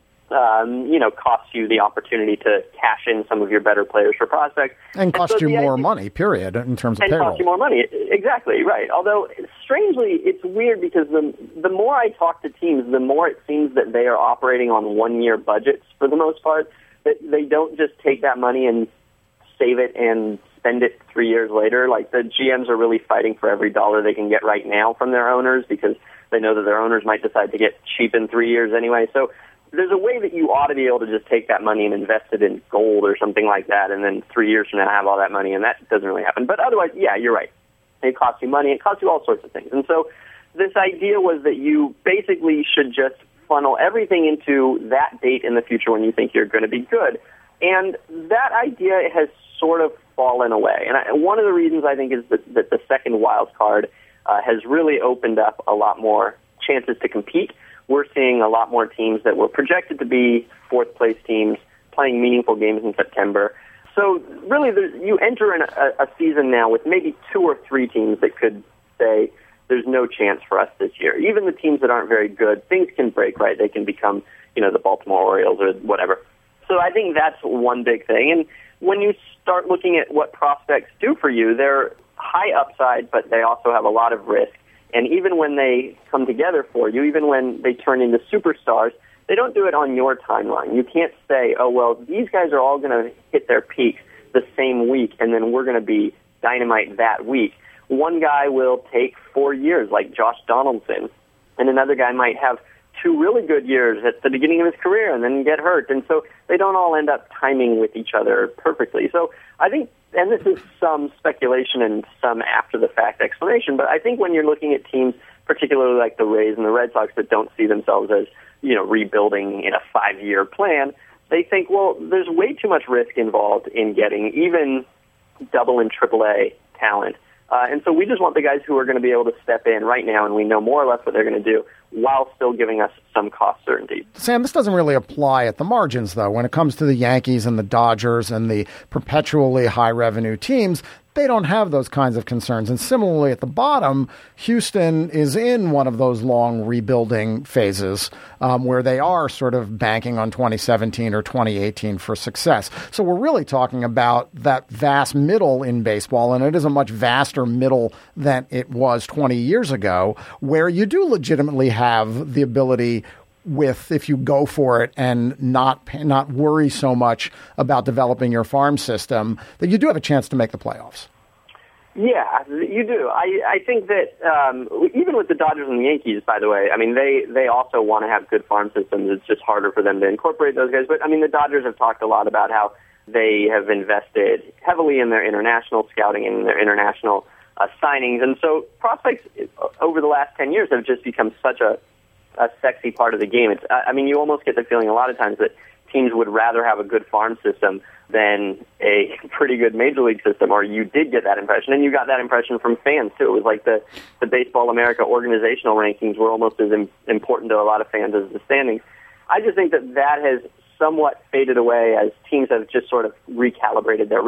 um, you know, costs you the opportunity to cash in some of your better players for prospects. And cost and so you more idea, money, period, in terms of and payroll. And cost you more money, exactly, right. Although, strangely, it's weird because the the more I talk to teams, the more it seems that they are operating on one-year budgets for the most part, that they don't just take that money and save it and spend it three years later. Like, the G Ms are really fighting for every dollar they can get right now from their owners because they know that their owners might decide to get cheap in three years anyway. So there's a way that you ought to be able to just take that money and invest it in gold or something like that, and then three years from now have all that money, and that doesn't really happen. But otherwise, yeah, you're right. It costs you money. It costs you all sorts of things. And so this idea was that you basically should just funnel everything into that date in the future when you think you're going to be good. And that idea has sort of fallen away. And I, one of the reasons I think is that, that the second wild card uh, has really opened up a lot more chances to compete. We're seeing a lot more teams that were projected to be fourth-place teams playing meaningful games in September. So really, you enter in a, a season now with maybe two or three teams that could say, there's no chance for us this year. Even the teams that aren't very good, things can break, right? They can become, you know, the Baltimore Orioles or whatever. So I think that's one big thing. And when you start looking at what prospects do for you, they're high upside, but they also have a lot of risk. And even when they come together for you, even when they turn into superstars, they don't do it on your timeline. You can't say, oh, well, these guys are all going to hit their peaks the same week, and then we're going to be dynamite that week. One guy will take four years, like Josh Donaldson, and another guy might have two really good years at the beginning of his career and then get hurt. And so they don't all end up timing with each other perfectly. So I think, and this is some speculation and some after-the-fact explanation, but I think when you're looking at teams, particularly like the Rays and the Red Sox, that don't see themselves as, you know, rebuilding in a five-year plan, they think, well, there's way too much risk involved in getting even double and triple A talent. Uh, and so we just want the guys who are going to be able to step in right now, and we know more or less what they're going to do, while still giving us some cost certainty. Sam, this doesn't really apply at the margins, though. When it comes to the Yankees and the Dodgers and the perpetually high-revenue teams, they don't have those kinds of concerns. And similarly, at the bottom, Houston is in one of those long rebuilding phases um, where they are sort of banking on twenty seventeen or twenty eighteen for success. So we're really talking about that vast middle in baseball, and it is a much vaster middle than it was twenty years ago, where you do legitimately have the ability with, if you go for it and not not worry so much about developing your farm system, that you do have a chance to make the playoffs. Yeah, you do. I, I think that um, even with the Dodgers and the Yankees, by the way, I mean, they, they also want to have good farm systems. It's just harder for them to incorporate those guys. But, I mean, the Dodgers have talked a lot about how they have invested heavily in their international scouting and their international uh, signings. And so prospects over the last ten years have just become such a a sexy part of the game. It's, I mean, you almost get the feeling a lot of times that teams would rather have a good farm system than a pretty good major league system, or you did get that impression, and you got that impression from fans, too. It was like the, the Baseball America organizational rankings were almost as im- important to a lot of fans as the standings. I just think that that has somewhat faded away as teams have just sort of recalibrated their risk.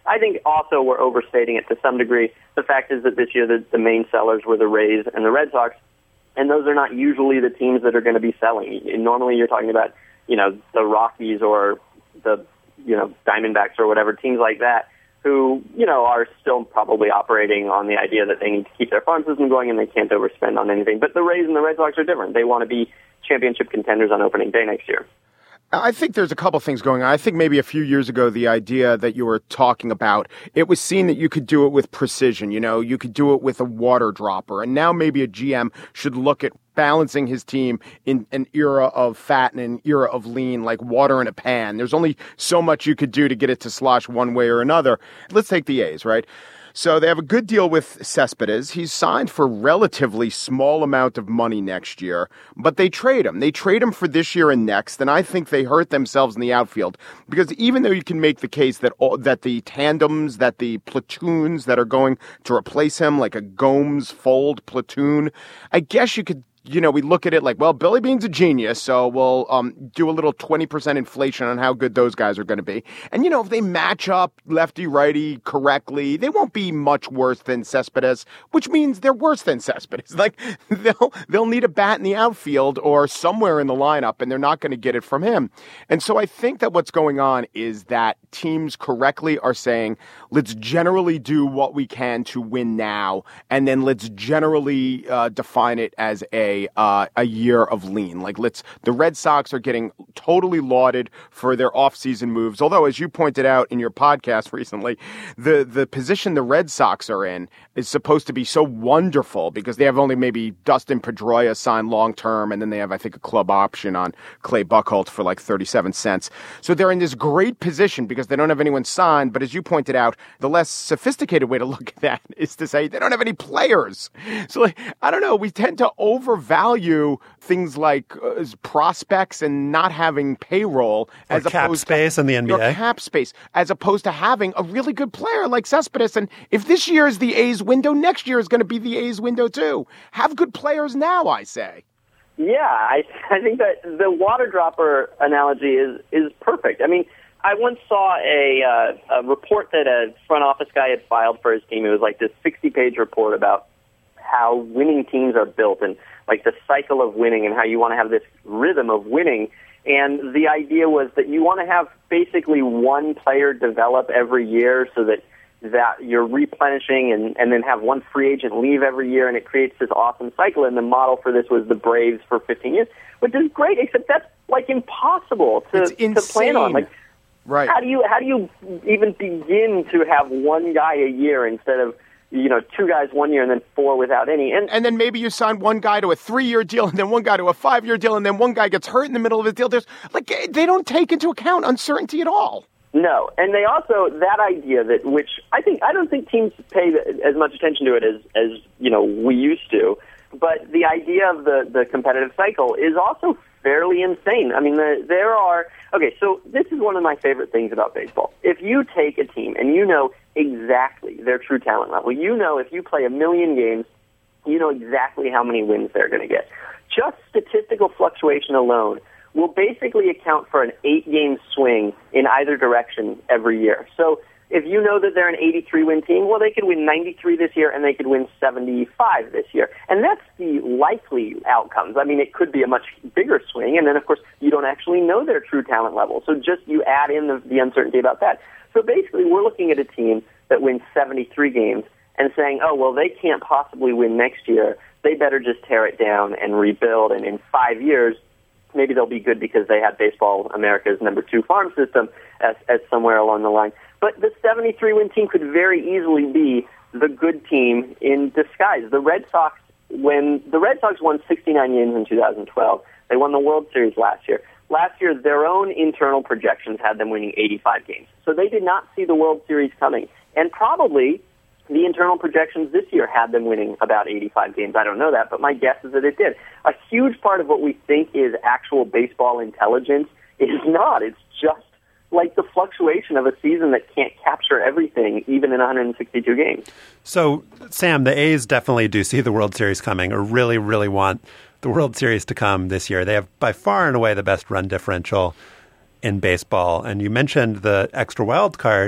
I think also we're overstating it to some degree. The fact is that this year the, the main sellers were the Rays and the Red Sox, and those are not usually the teams that are going to be selling. And normally you're talking about, you know, the Rockies or the, you know, Diamondbacks or whatever, teams like that, who, you know, are still probably operating on the idea that they need to keep their farm system going and they can't overspend on anything. But the Rays and the Red Sox are different. They want to be championship contenders on opening day next year. I think there's a couple things going on. I think maybe a few years ago, the idea that you were talking about, it was seen that you could do it with precision. You know, you could do it with a water dropper. And now maybe a G M should look at balancing his team in an era of fat and an era of lean, like water in a pan. There's only so much you could do to get it to slosh one way or another. Let's take the A's, right? So they have a good deal with Cespedes. He's signed for a relatively small amount of money next year, but they trade him. They trade him for this year and next, and I think they hurt themselves in the outfield because even though you can make the case that all, that the tandems, that the platoons that are going to replace him, like a Gomes Fold platoon, I guess you could, you know, we look at it like, well, Billy Beane's a genius, so we'll um, do a little twenty percent inflation on how good those guys are going to be. And, you know, if they match up lefty-righty correctly, they won't be much worse than Cespedes, which means they're worse than Cespedes. Like, they'll, they'll need a bat in the outfield or somewhere in the lineup, and they're not going to get it from him. And so I think that what's going on is that teams correctly are saying, let's generally do what we can to win now, and then let's generally uh, define it as a A, uh, a year of lean. Like, let's, the Red Sox are getting totally lauded for their offseason moves. Although, as you pointed out in your podcast recently, the, the position the Red Sox are in is supposed to be so wonderful because they have only maybe Dustin Pedroia signed long term, and then they have, I think, a club option on Clay Buchholz for like thirty-seven cents. So they're in this great position because they don't have anyone signed. But as you pointed out, the less sophisticated way to look at that is to say they don't have any players. So, like, I don't know, we tend to over value things like uh, prospects and not having payroll or as cap opposed space to, in the N B A. Or cap space, as opposed to having a really good player like Cespedes. And if this year is the A's window, next year is going to be the A's window too. Have good players now, I say. Yeah, I, I think that the water dropper analogy is, is perfect. I mean, I once saw a, uh, a report that a front office guy had filed for his team. It was like this sixty-page report about how winning teams are built and like the cycle of winning and how you want to have this rhythm of winning. And the idea was that you want to have basically one player develop every year so that, that you're replenishing and, and then have one free agent leave every year, and it creates this awesome cycle. And the model for this was the Braves for fifteen years, which is great, except that's like impossible to, to plan on. Like, right. How do you how do you even begin to have one guy a year instead of, you know, two guys one year and then four without any? And, and then maybe you sign one guy to a three-year deal and then one guy to a five-year deal and then one guy gets hurt in the middle of the deal. There's like, they don't take into account uncertainty at all. No, and they also, that idea that, which I think, I don't think teams pay as much attention to it as, as you know, we used to, but the idea of the, the competitive cycle is also fairly insane. I mean, the, there are, okay, so this is one of my favorite things about baseball. If you take a team and you know exactly their true talent level, you know if you play a million games, you know exactly how many wins they're going to get. Just statistical fluctuation alone will basically account for an eight-game swing in either direction every year. So if you know that they're an eighty-three win team, well, they could win ninety-three this year and they could win seventy-five this year. And that's the likely outcomes. I mean, it could be a much bigger swing, and then, of course, you don't actually know their true talent level. So just you add in the, the uncertainty about that. So basically, we're looking at a team that wins seventy-three games and saying, oh, well, they can't possibly win next year. They better just tear it down and rebuild, and in five years, maybe they'll be good because they had Baseball America's number two farm system as, as somewhere along the line. But the seventy-three win team could very easily be the good team in disguise. The Red Sox, when the Red Sox won sixty-nine games in two thousand twelve, they won the World Series last year. Last year, their own internal projections had them winning eighty-five games. So they did not see the World Series coming. And probably the internal projections this year had them winning about eighty-five games. I don't know that, but my guess is that it did. A huge part of what we think is actual baseball intelligence is not. It's just like the fluctuation of a season that can't capture everything, even in one hundred sixty-two games. So, Sam, the A's definitely do see the World Series coming, or really, really want the World Series to come this year. They have by far and away the best run differential in baseball. And you mentioned the extra wild card.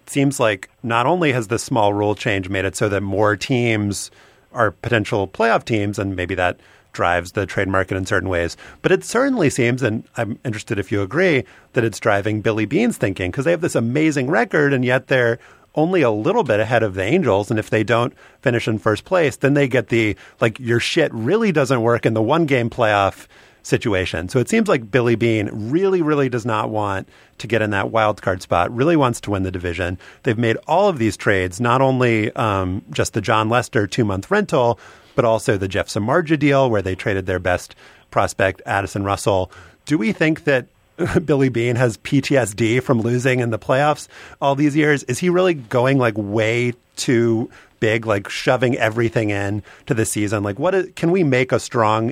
seems like not only has this small rule change made it so that more teams are potential playoff teams, and maybe that drives the trade market in certain ways, but it certainly seems, and I'm interested if you agree, that it's driving Billy Beane's thinking, because they have this amazing record, and yet they're only a little bit ahead of the Angels. And if they don't finish in first place, then they get the, like, your shit really doesn't work in the one-game playoff situation. So it seems like Billy Beane really, really does not want to get in that wild card spot, really wants to win the division. They've made all of these trades, not only um, just the John Lester two-month rental, but also the Jeff Samardzija deal where they traded their best prospect, Addison Russell. Do we think that Billy Beane has P T S D from losing in the playoffs all these years? Is he really going like way too big, like shoving everything in to the season? Like, what is, can we make a strong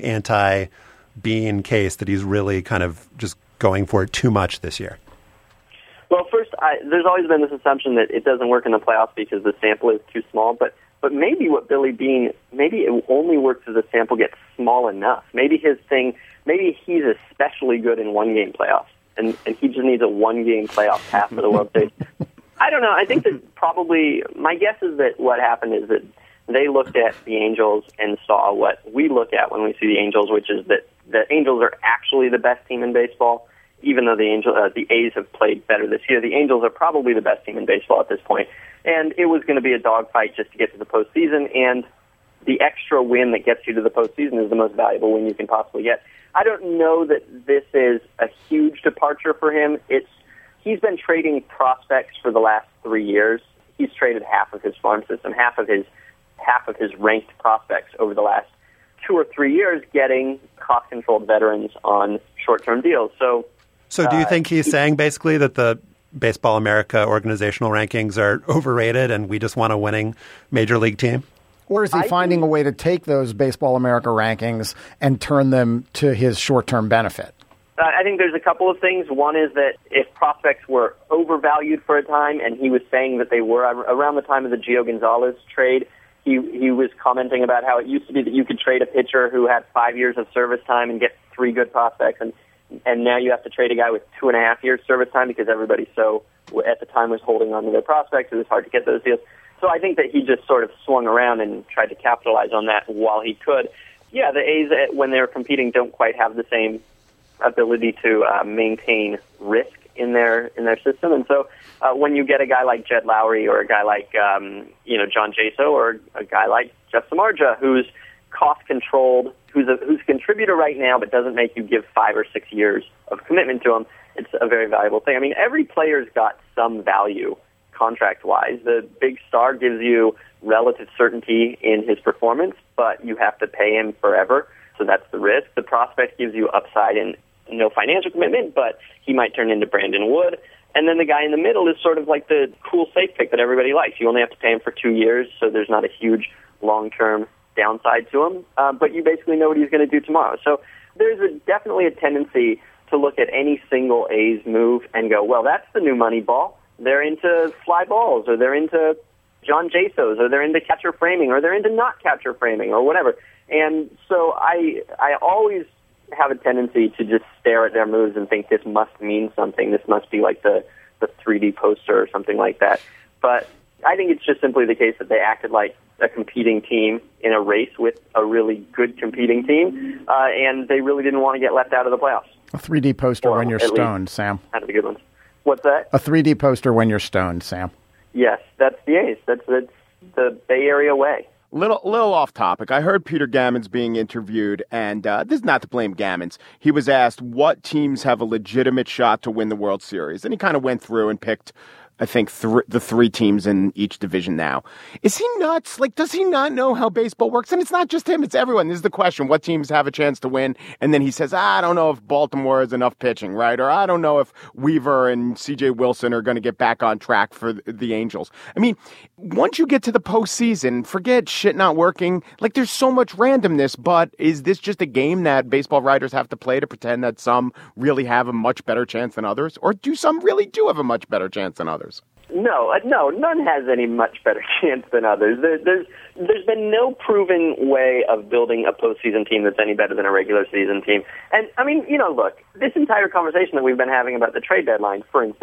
anti-Beane case that he's really kind of just going for it too much this year? Well, first, I, there's always been this assumption that it doesn't work in the playoffs because the sample is too small. But but maybe what Billy Beane, maybe it only works if the sample gets small enough. Maybe his thing. Maybe he's especially good in one-game playoffs, and, and he just needs a one-game playoff path for the World Series. I don't know. I think that probably, my guess is that what happened is that they looked at the Angels and saw what we look at when we see the Angels, which is that the Angels are actually the best team in baseball, even though the Angel, uh, the A's have played better this year. The Angels are probably the best team in baseball at this point, and it was going to be a dogfight just to get to the postseason, and the extra win that gets you to the postseason is the most valuable win you can possibly get. I don't know that this is a huge departure for him. It's he's been trading prospects for the last three years. He's traded half of his farm system, half of his half of his ranked prospects over the last two or three years, getting cost-controlled veterans on short-term deals. So, so do you uh, think he's he, saying basically that the Baseball America organizational rankings are overrated and we just want a winning major league team? Or is he I finding think, a way to take those Baseball America rankings and turn them to his short-term benefit? Uh, I think there's a couple of things. One is that if prospects were overvalued for a time, and he was saying that they were around the time of the Gio Gonzalez trade, he he was commenting about how it used to be that you could trade a pitcher who had five years of service time and get three good prospects, and and now you have to trade a guy with two and a half years service time because everybody so at the time was holding on to their prospects. It was hard to get those deals. So I think that he just sort of swung around and tried to capitalize on that while he could. Yeah, the A's, when they're competing, don't quite have the same ability to uh, maintain risk in their in their system. And so uh, when you get a guy like Jed Lowry or a guy like um, you know John Jaso or a guy like Jeff Samardzija, who's cost-controlled, who's a, who's a contributor right now but doesn't make you give five or six years of commitment to him, it's a very valuable thing. I mean, every player's got some value contract-wise. The big star gives you relative certainty in his performance, but you have to pay him forever, so that's the risk. The prospect gives you upside and no financial commitment, but he might turn into Brandon Wood. And then the guy in the middle is sort of like the cool safe pick that everybody likes. You only have to pay him for two years, so there's not a huge long-term downside to him, uh, but you basically know what he's going to do tomorrow. So there's a, definitely a tendency to look at any single A's move and go, well, that's the new money ball. They're into fly balls, or they're into John Jasos, or they're into catcher framing, or they're into not catcher framing, or whatever. And so I I always have a tendency to just stare at their moves and think this must mean something. This must be like the, the three D poster or something like that. But I think it's just simply the case that they acted like a competing team in a race with a really good competing team, uh, and they really didn't want to get left out of the playoffs. A three D poster Or when you're at stoned, least Sam. Out of the good ones. What's that? A three D poster when you're stoned, Sam. Yes, that's the A's. That's, that's the Bay Area way. Little, little off topic. I heard Peter Gammons being interviewed, and uh, this is not to blame Gammons. He was asked what teams have a legitimate shot to win the World Series, and he kind of went through and picked, I think, th- the three teams in each division now. Is he nuts? Like, does he not know how baseball works? And it's not just him, it's everyone. This is the question. What teams have a chance to win? And then he says, ah, I don't know if Baltimore has enough pitching, right? Or I don't know if Weaver and C J Wilson are going to get back on track for the Angels. I mean, once you get to the postseason, forget shit not working. Like, there's so much randomness, but is this just a game that baseball writers have to play to pretend that some really have a much better chance than others? Or do some really do have a much better chance than others? No, uh, no, none has any much better chance than others. There, there's there's been no proven way of building a postseason team that's any better than a regular season team. And, I mean, you know, look, this entire conversation that we've been having about the trade deadline, for instance,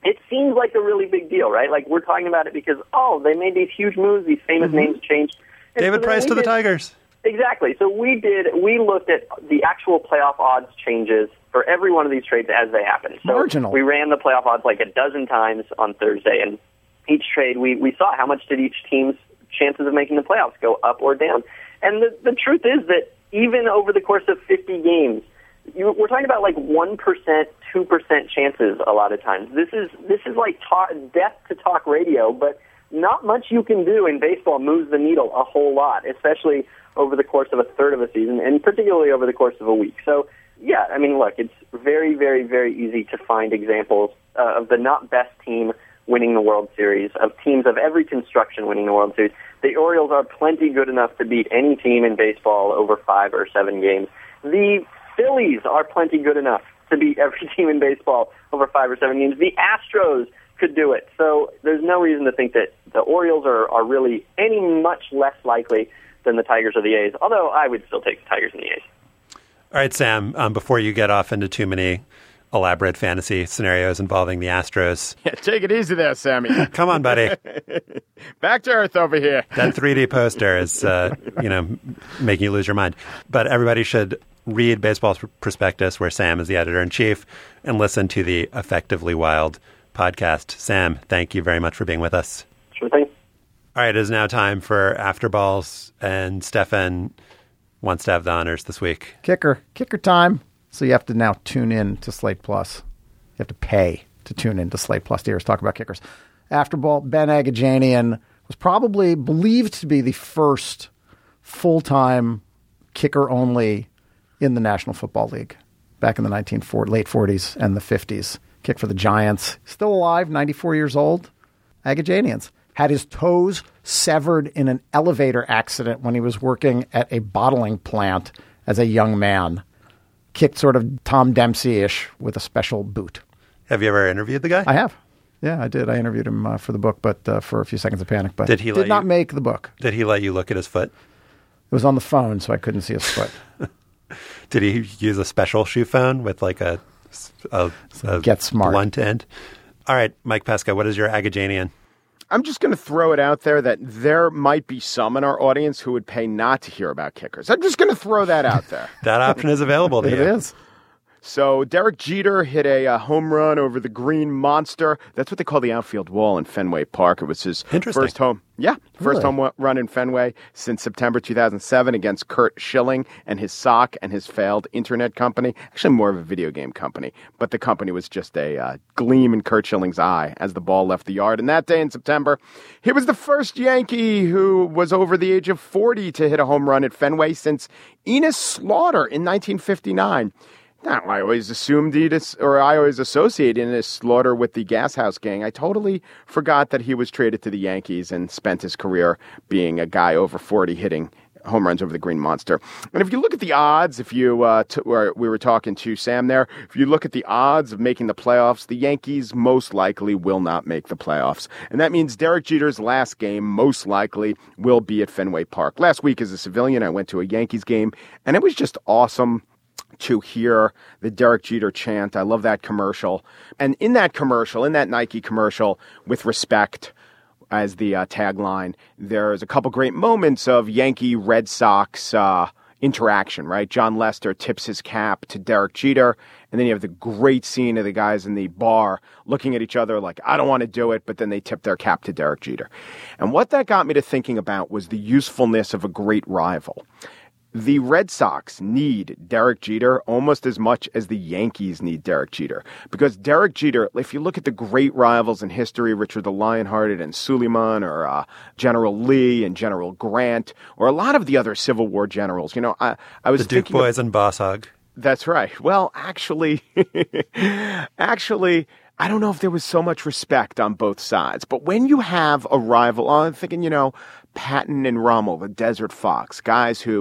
it seems like a really big deal, right? Like, we're talking about it because, oh, they made these huge moves, these famous mm-hmm. names changed. And David so Price to the did, Tigers. Exactly. So we did, we looked at the actual playoff odds changes for every one of these trades as they happened. So Marginal. We ran the playoff odds like a dozen times on Thursday, and each trade we, we saw how much did each team's chances of making the playoffs go up or down. And the, the truth is that even over the course of fifty games, you, we're talking about like one percent, two percent chances a lot of times. This is this is like talk, death to talk radio, but not much you can do in baseball moves the needle a whole lot, especially over the course of a third of a season, and particularly over the course of a week. So, yeah, I mean, look, it's very, very, very easy to find examples uh, of the not best team winning the World Series, of teams of every construction winning the World Series. The Orioles are plenty good enough to beat any team in baseball over five or seven games. The Phillies are plenty good enough to beat every team in baseball over five or seven games. The Astros could do it. So there's no reason to think that the Orioles are, are really any much less likely than the Tigers or the A's, although I would still take the Tigers and the A's. All right, Sam, um, before you get off into too many elaborate fantasy scenarios involving the Astros. Yeah, take it easy there, Sammy. Come on, buddy. Back to earth over here. That three D poster is, uh, you know, making you lose your mind. But everybody should read Baseball Prospectus, where Sam is the editor-in-chief, and listen to the Effectively Wild podcast. Sam, thank you very much for being with us. Sure thing. All right, it is now time for After Balls, and Stefan wants to have the honors this week. Kicker. Kicker time. So you have to now tune in to Slate Plus. You have to pay to tune in to Slate Plus to hear us talk about kickers. After Ball, Ben Agajanian was probably believed to be the first full-time kicker only in the National Football League back in the nineteen forties, late forties and the fifties. Kicked for the Giants. Still alive, ninety-four years old. Agajanians. Had his toes severed in an elevator accident when he was working at a bottling plant as a young man. Kicked sort of Tom Dempsey-ish with a special boot. Have you ever interviewed the guy? I have. Yeah, I did. I interviewed him uh, for the book, but uh, for a few seconds of panic. But did he did let not you, make the book. Did he let you look at his foot? It was on the phone, so I couldn't see his foot. Did he use a special shoe phone with like a, a, a Get smart. blunt end? All right, Mike Pesca, what is your Agajanian? I'm just going to throw it out there that there might be some in our audience who would pay not to hear about kickers. I'm just going to throw that out there. That option is available to it you. It is. So Derek Jeter hit a, a home run over the Green Monster. That's what they call the outfield wall in Fenway Park. It was his first home. Yeah, first Really? home run in Fenway since September two thousand seven against Kurt Schilling and his sock and his failed internet company. Actually, more of a video game company, but the company was just a uh, gleam in Kurt Schilling's eye as the ball left the yard. And that day in September, he was the first Yankee who was over the age of forty to hit a home run at Fenway since Enos Slaughter in nineteen fifty-nine. Now, I always assumed he just, or I always associated Enos Slaughter with the Gas House Gang. I totally forgot that he was traded to the Yankees and spent his career being a guy over forty hitting home runs over the Green Monster. And if you look at the odds, if you, uh, t- where we were talking to Sam there, if you look at the odds of making the playoffs, the Yankees most likely will not make the playoffs. And that means Derek Jeter's last game most likely will be at Fenway Park. Last week as a civilian, I went to a Yankees game, and it was just awesome to hear the Derek Jeter chant. I love that commercial. And in that commercial, in that Nike commercial, with respect as the uh, tagline, there's a couple great moments of Yankee Red Sox uh, interaction, right? John Lester tips his cap to Derek Jeter, and then you have the great scene of the guys in the bar looking at each other like, I don't want to do it, but then they tip their cap to Derek Jeter. And what that got me to thinking about was the usefulness of a great rival. The Red Sox need Derek Jeter almost as much as the Yankees need Derek Jeter. Because Derek Jeter, if you look at the great rivals in history, Richard the Lionhearted and Suleiman, or uh, General Lee and General Grant, or a lot of the other Civil War generals, you know, I, I was The Duke thinking Boys of, and Boss Hog. That's right. Well, actually, actually, I don't know if there was so much respect on both sides. But when you have a rival, I'm thinking, you know, Patton and Rommel, the Desert Fox, guys who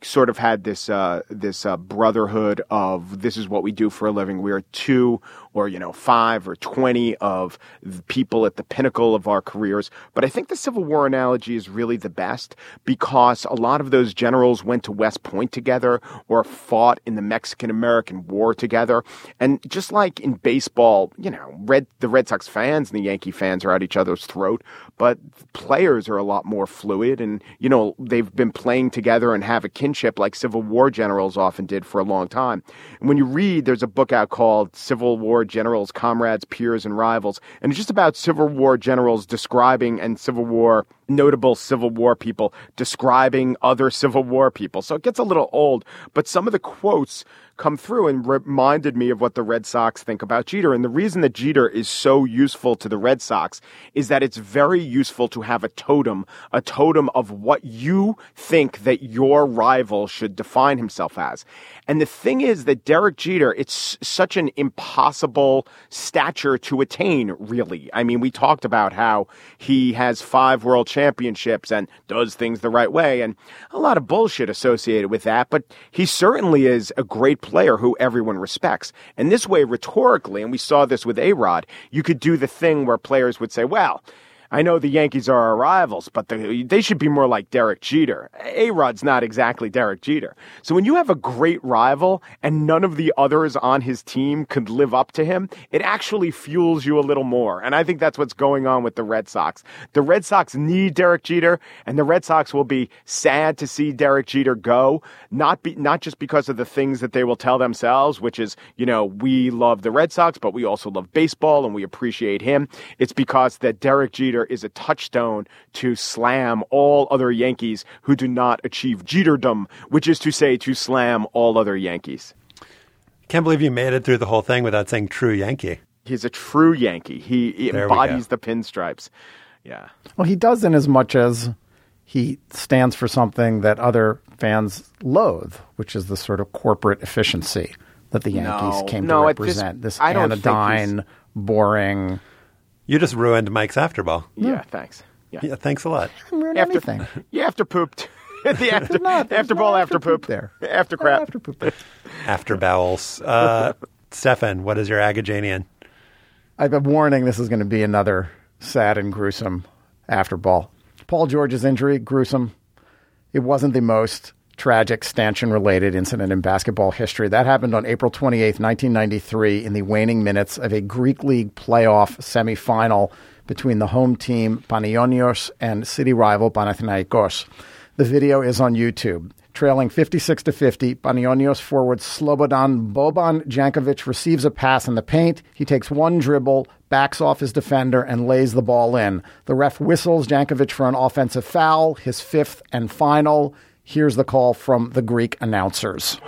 sort of had this uh, this uh, brotherhood of this is what we do for a living. We are two or, you know, five or twenty of the people at the pinnacle of our careers. But I think the Civil War analogy is really the best because a lot of those generals went to West Point together or fought in the Mexican-American War together. And just like in baseball, you know, Red the Red Sox fans and the Yankee fans are at each other's throat, but players are a lot more fluid and, you know, they've been playing together and have a kinship like Civil War generals often did for a long time. And when you read, there's a book out called Civil War Generals, Comrades, Peers, and Rivals, and it's just about Civil War generals describing and Civil War notable Civil War people describing other Civil War people. So it gets a little old, but some of the quotes come through and reminded me of what the Red Sox think about Jeter. And the reason that Jeter is so useful to the Red Sox is that it's very useful to have a totem, a totem of what you think that your rival should define himself as. And the thing is that Derek Jeter, it's such an impossible stature to attain, really. I mean, we talked about how he has five world championships and does things the right way, and a lot of bullshit associated with that, but he certainly is a great player who everyone respects. And this way, rhetorically, and we saw this with A-Rod, you could do the thing where players would say, well, I know the Yankees are our rivals, but the, they should be more like Derek Jeter. A-Rod's not exactly Derek Jeter. So when you have a great rival and none of the others on his team could live up to him, it actually fuels you a little more. And I think that's what's going on with the Red Sox. The Red Sox need Derek Jeter, and the Red Sox will be sad to see Derek Jeter go, not be, not just because of the things that they will tell themselves, which is, you know, we love the Red Sox, but we also love baseball and we appreciate him. It's because that Derek Jeter is a touchstone to slam all other Yankees who do not achieve Jeterdom, which is to say to slam all other Yankees. Can't believe you made it through the whole thing without saying true Yankee. He's a true Yankee. He, he embodies the pinstripes. Yeah. Well, he does in as much as he stands for something that other fans loathe, which is the sort of corporate efficiency that the Yankees no, came no, to represent. This, this I don't anodyne, boring... You just ruined Mike's Afterball. Yeah, yeah, thanks. Yeah. yeah, thanks a lot. I didn't ruin after, anything. You after pooped. the after, not, after ball, no after, after poop. poop there. After crap. No after poop there. After bowels. Uh, Stefan, what is your Agajanian? I've been warning this is going to be another sad and gruesome afterball. Paul George's injury, gruesome. It wasn't the most tragic stanchion-related incident in basketball history. That happened on April twenty-eighth, nineteen ninety-three, in the waning minutes of a Greek League playoff semifinal between the home team Panionios and city rival Panathinaikos. The video is on YouTube. Trailing fifty-six to fifty, Panionios forward Slobodan Boban Jankovic receives a pass in the paint. He takes one dribble, backs off his defender, and lays the ball in. The ref whistles Jankovic for an offensive foul, his fifth and final. Here's the call from the Greek announcers.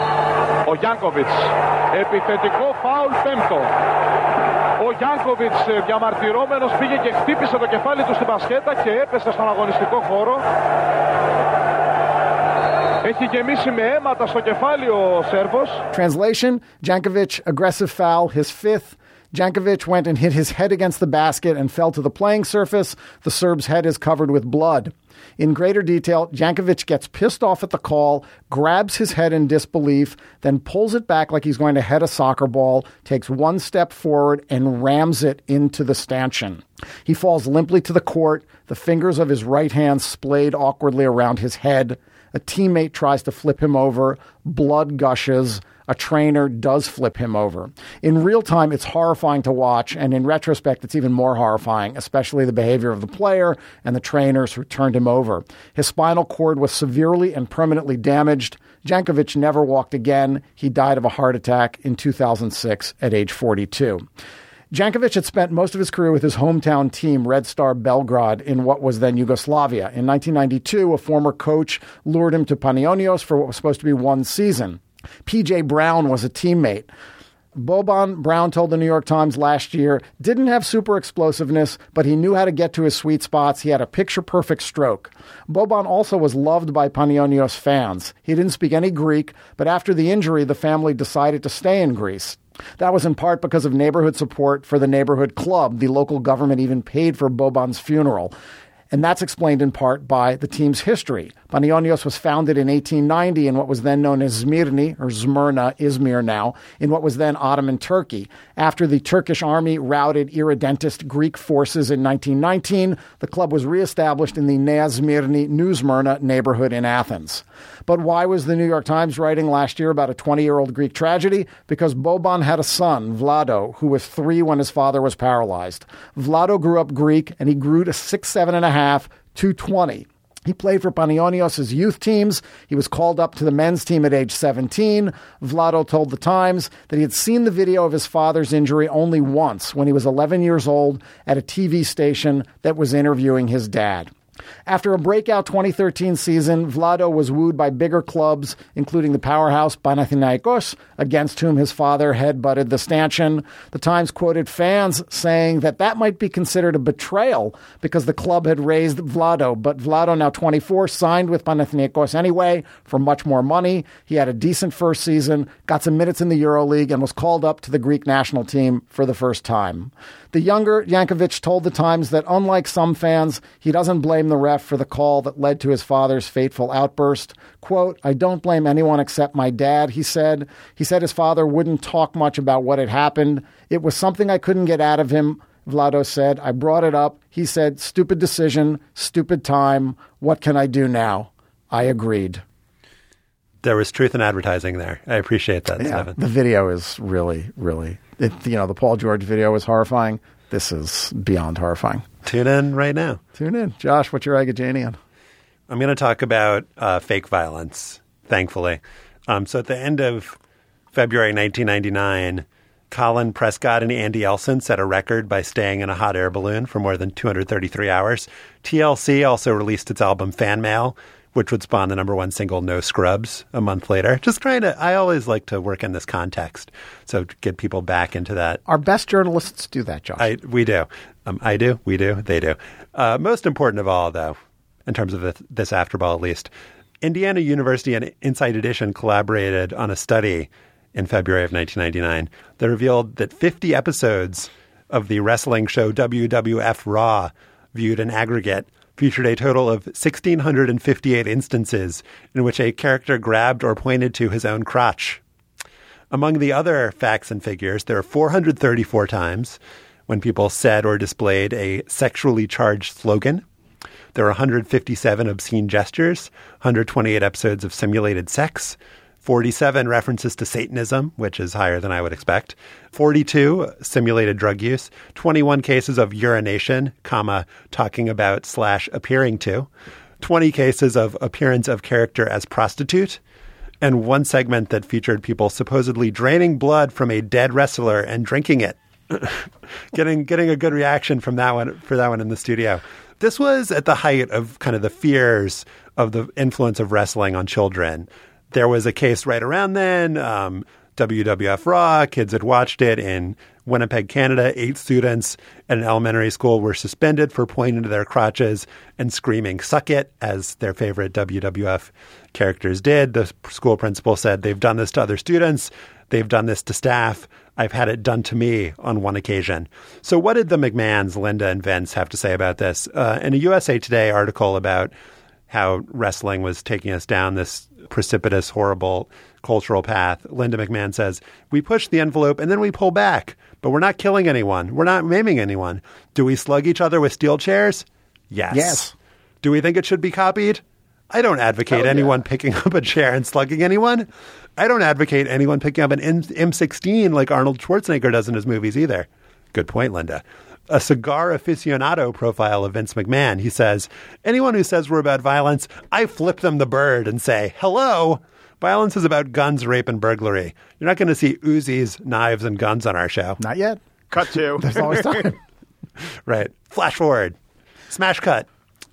Ο Γιάνκοβιτς, επιθετικό φάουλ πέμπτο. Ο Γιάνκοβιτς διαμαρτυρόμενος πήγε και χτύπησε το κεφάλι του στην μπασκέτα και έπεσε στον αγωνιστικό χώρο. Έχει γεμίσει με αίματα στο κεφάλι ο Σέρβος. Translation, Jankovic, aggressive foul, his fifth. Jankovic went and hit his head against the basket and fell to the playing surface. The Serb's head is covered with blood. In greater detail, Jankovic gets pissed off at the call, grabs his head in disbelief, then pulls it back like he's going to head a soccer ball, takes one step forward, and rams it into the stanchion. He falls limply to the court, the fingers of his right hand splayed awkwardly around his head. A teammate tries to flip him over. Blood gushes. A trainer does flip him over. In real time, it's horrifying to watch, and in retrospect, it's even more horrifying, especially the behavior of the player and the trainers who turned him over. His spinal cord was severely and permanently damaged. Jankovic never walked again. He died of a heart attack in two thousand six at age forty-two. Jankovic had spent most of his career with his hometown team, Red Star Belgrade, in what was then Yugoslavia. In nineteen ninety-two, a former coach lured him to Panionios for what was supposed to be one season. P J Brown was a teammate. Boban, Brown told the New York Times last year, didn't have super explosiveness, but he knew how to get to his sweet spots. He had a picture-perfect stroke. Boban also was loved by Panionios fans. He didn't speak any Greek, but after the injury, the family decided to stay in Greece. That was in part because of neighborhood support for the neighborhood club. The local government even paid for Boban's funeral. And that's explained in part by the team's history. Panionios was founded in eighteen ninety in what was then known as Zmirni, or Smyrna, Izmir now, in what was then Ottoman Turkey. After the Turkish army routed irredentist Greek forces in nineteen nineteen, the club was reestablished in the Nea Zmirni, New Smyrna neighborhood in Athens. But why was the New York Times writing last year about a twenty-year-old Greek tragedy? Because Boban had a son, Vlado, who was three when his father was paralyzed. Vlado grew up Greek, and he grew to six, seven and a half, two twenty. He played for Panionios' youth teams. He was called up to the men's team at age seventeen. Vlado told the Times that he had seen the video of his father's injury only once when he was eleven years old at a T V station that was interviewing his dad. After a breakout twenty thirteen season, Vlado was wooed by bigger clubs, including the powerhouse Panathinaikos, against whom his father headbutted the stanchion. The Times quoted fans saying that that might be considered a betrayal because the club had raised Vlado, but Vlado, now twenty-four, signed with Panathinaikos anyway for much more money. He had a decent first season, got some minutes in the EuroLeague, and was called up to the Greek national team for the first time. The younger Yankovic told the Times that unlike some fans, he doesn't blame the ref for the call that led to his father's fateful outburst. Quote, "I don't blame anyone except my dad," he said. He said his father wouldn't talk much about what had happened. "It was something I couldn't get out of him," Vlado said. "I brought it up. He said, stupid decision, stupid time. What can I do now?" I agreed. There was truth in advertising there. I appreciate that, yeah, Stephen. The video is really, really, it, you know, the Paul George video was horrifying. This is beyond horrifying. Tune in right now. Tune in. Josh, what's your Agajanian? I'm going to talk about uh, fake violence, thankfully. Um, so at the end of February nineteen ninety-nine, Colin Prescott and Andy Elson set a record by staying in a hot air balloon for more than two hundred thirty-three hours. T L C also released its album Fan Mail, which would spawn the number one single No Scrubs a month later. Just trying to, I always like to work in this context, so to get people back into that. Our best journalists do that, Josh. I, we do. Um, I do. We do. They do. Uh, most important of all, though, in terms of this, this afterball at least, Indiana University and Inside Edition collaborated on a study in February of nineteen ninety-nine that revealed that fifty episodes of the wrestling show W W F Raw, viewed in aggregate, featured a total of one thousand six hundred fifty-eight instances in which a character grabbed or pointed to his own crotch. Among the other facts and figures, there are four hundred thirty-four times when people said or displayed a sexually charged slogan. There are one hundred fifty-seven obscene gestures, one hundred twenty-eight episodes of simulated sex, forty-seven references to Satanism, which is higher than I would expect, forty-two simulated drug use, twenty-one cases of urination, comma, talking about slash appearing to, twenty cases of appearance of character as prostitute, and one segment that featured people supposedly draining blood from a dead wrestler and drinking it. getting getting a good reaction from that one for that one in the studio. This was at the height of kind of the fears of the influence of wrestling on children. There was a case right around then, um, W W F Raw, kids had watched it in Winnipeg, Canada. Eight students at an elementary school were suspended for pointing to their crotches and screaming, "Suck it," as their favorite W W F characters did. The school principal said, "They've done this to other students. They've done this to staff. I've had it done to me on one occasion." So what did the McMahons, Linda and Vince, have to say about this? Uh, in a U S A Today article about how wrestling was taking us down this precipitous, horrible cultural path, Linda McMahon says, "We push the envelope and then we pull back, but we're not killing anyone. We're not maiming anyone. Do we slug each other with steel chairs? Yes. Yes. Do we think it should be copied? I don't advocate oh, anyone yeah. picking up a chair and slugging anyone. I don't advocate anyone picking up an M sixteen like Arnold Schwarzenegger does in his movies either." Good point, Linda. A cigar aficionado profile of Vince McMahon. He says, "Anyone who says we're about violence, I flip them the bird and say, hello, violence is about guns, rape, and burglary. You're not going to see Uzis, knives, and guns on our show." Not yet. Cut to. There's always time. Right. Flash forward. Smash cut.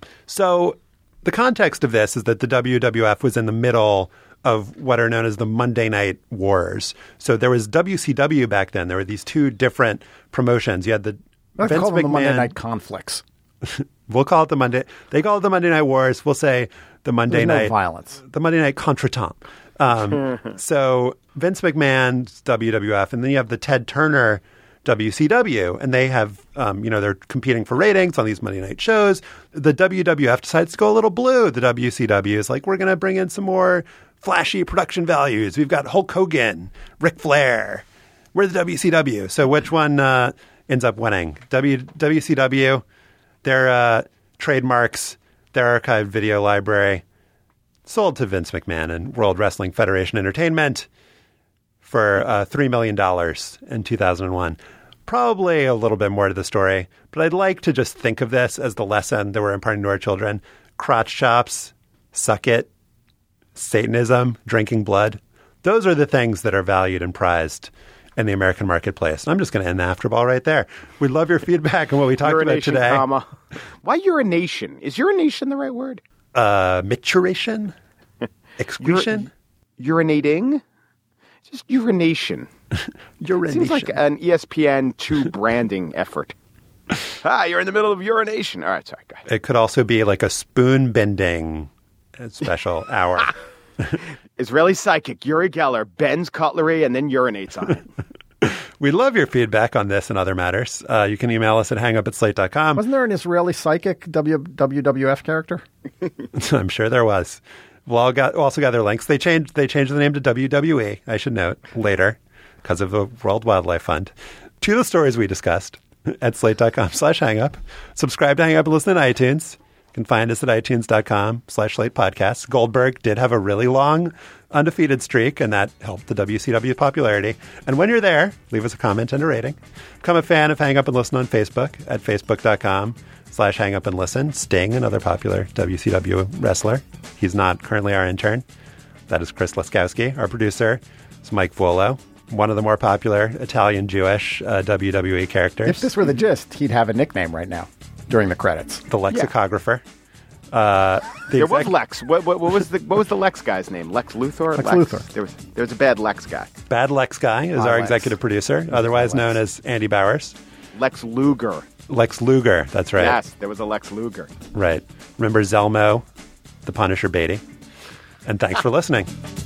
So the context of this is that the W W F was in the middle of what are known as the Monday Night Wars. So there was W C W back then. There were these two different promotions. You had the Let's Vince call them McMahon, the Monday Night Conflicts. We'll call it the Monday. They call it the Monday Night Wars. We'll say the Monday There's Night no violence. The Monday Night Contretemps. Um, so Vince McMahon's W W F, and then you have the Ted Turner W C W, and they have, um, you know, they're competing for ratings on these Monday night shows. The W W F decides to go a little blue. The W C W is like, we're going to bring in some more flashy production values. We've got Hulk Hogan, Ric Flair. We're the W C W. So which one uh, ends up winning? W WCW, their uh, trademarks, their archived video library, sold to Vince McMahon and World Wrestling Federation Entertainment for uh, three million dollars in two thousand one. Probably a little bit more to the story, but I'd like to just think of this as the lesson that we're imparting to our children. Crotch chops, suck it, Satanism, drinking blood. Those are the things that are valued and prized in the American marketplace. And I'm just going to end the afterball right there. We'd love your feedback on what we talked Urination, about today. Comma. Why urination? Is urination the right word? Uh, mituration? Excretion? Ur- urinating? Just urination. Urination. Seems like an E S P N two branding effort. Ah, you're in the middle of urination. All right, sorry, go ahead. It could also be like a spoon bending special hour. Israeli psychic Uri Geller bends cutlery and then urinates on it. We love your feedback on this and other matters. Uh, you can email us at hangup at slate dot com. Wasn't there an Israeli psychic w- WWF character? I'm sure there was. We'll all got, also got their links. They changed they changed the name to W W E, I should note, later because of the World Wildlife Fund. To the stories we discussed at slate dot com slash hangup. Subscribe to Hang Up and listen on iTunes. You can find us at itunes dot com slash slate podcasts. Goldberg did have a really long undefeated streak, and that helped the W C W popularity. And when you're there, leave us a comment and a rating. Become a fan of Hang Up and Listen on Facebook at facebook dot com slash hang up and listen. Sting, another popular W C W wrestler. He's not currently our intern. That is Chris Laskowski. Our producer is Mike Volo, one of the more popular Italian-Jewish uh, W W E characters. If this were the gist, he'd have a nickname right now during the credits. The lexicographer. Yeah. Uh, the there exec- was Lex. What, what, what was the what was the Lex guy's name? Lex Luthor. Lex, Lex Luthor. There was there was a bad Lex guy. Bad Lex guy is Ah, our Lex. executive producer, otherwise Lex. known as Andy Bowers. Lex Luger. Lex Luger. That's right. Yes, there was a Lex Luger. Right. Remember Zelmo, the Punisher Beatty. And thanks for listening.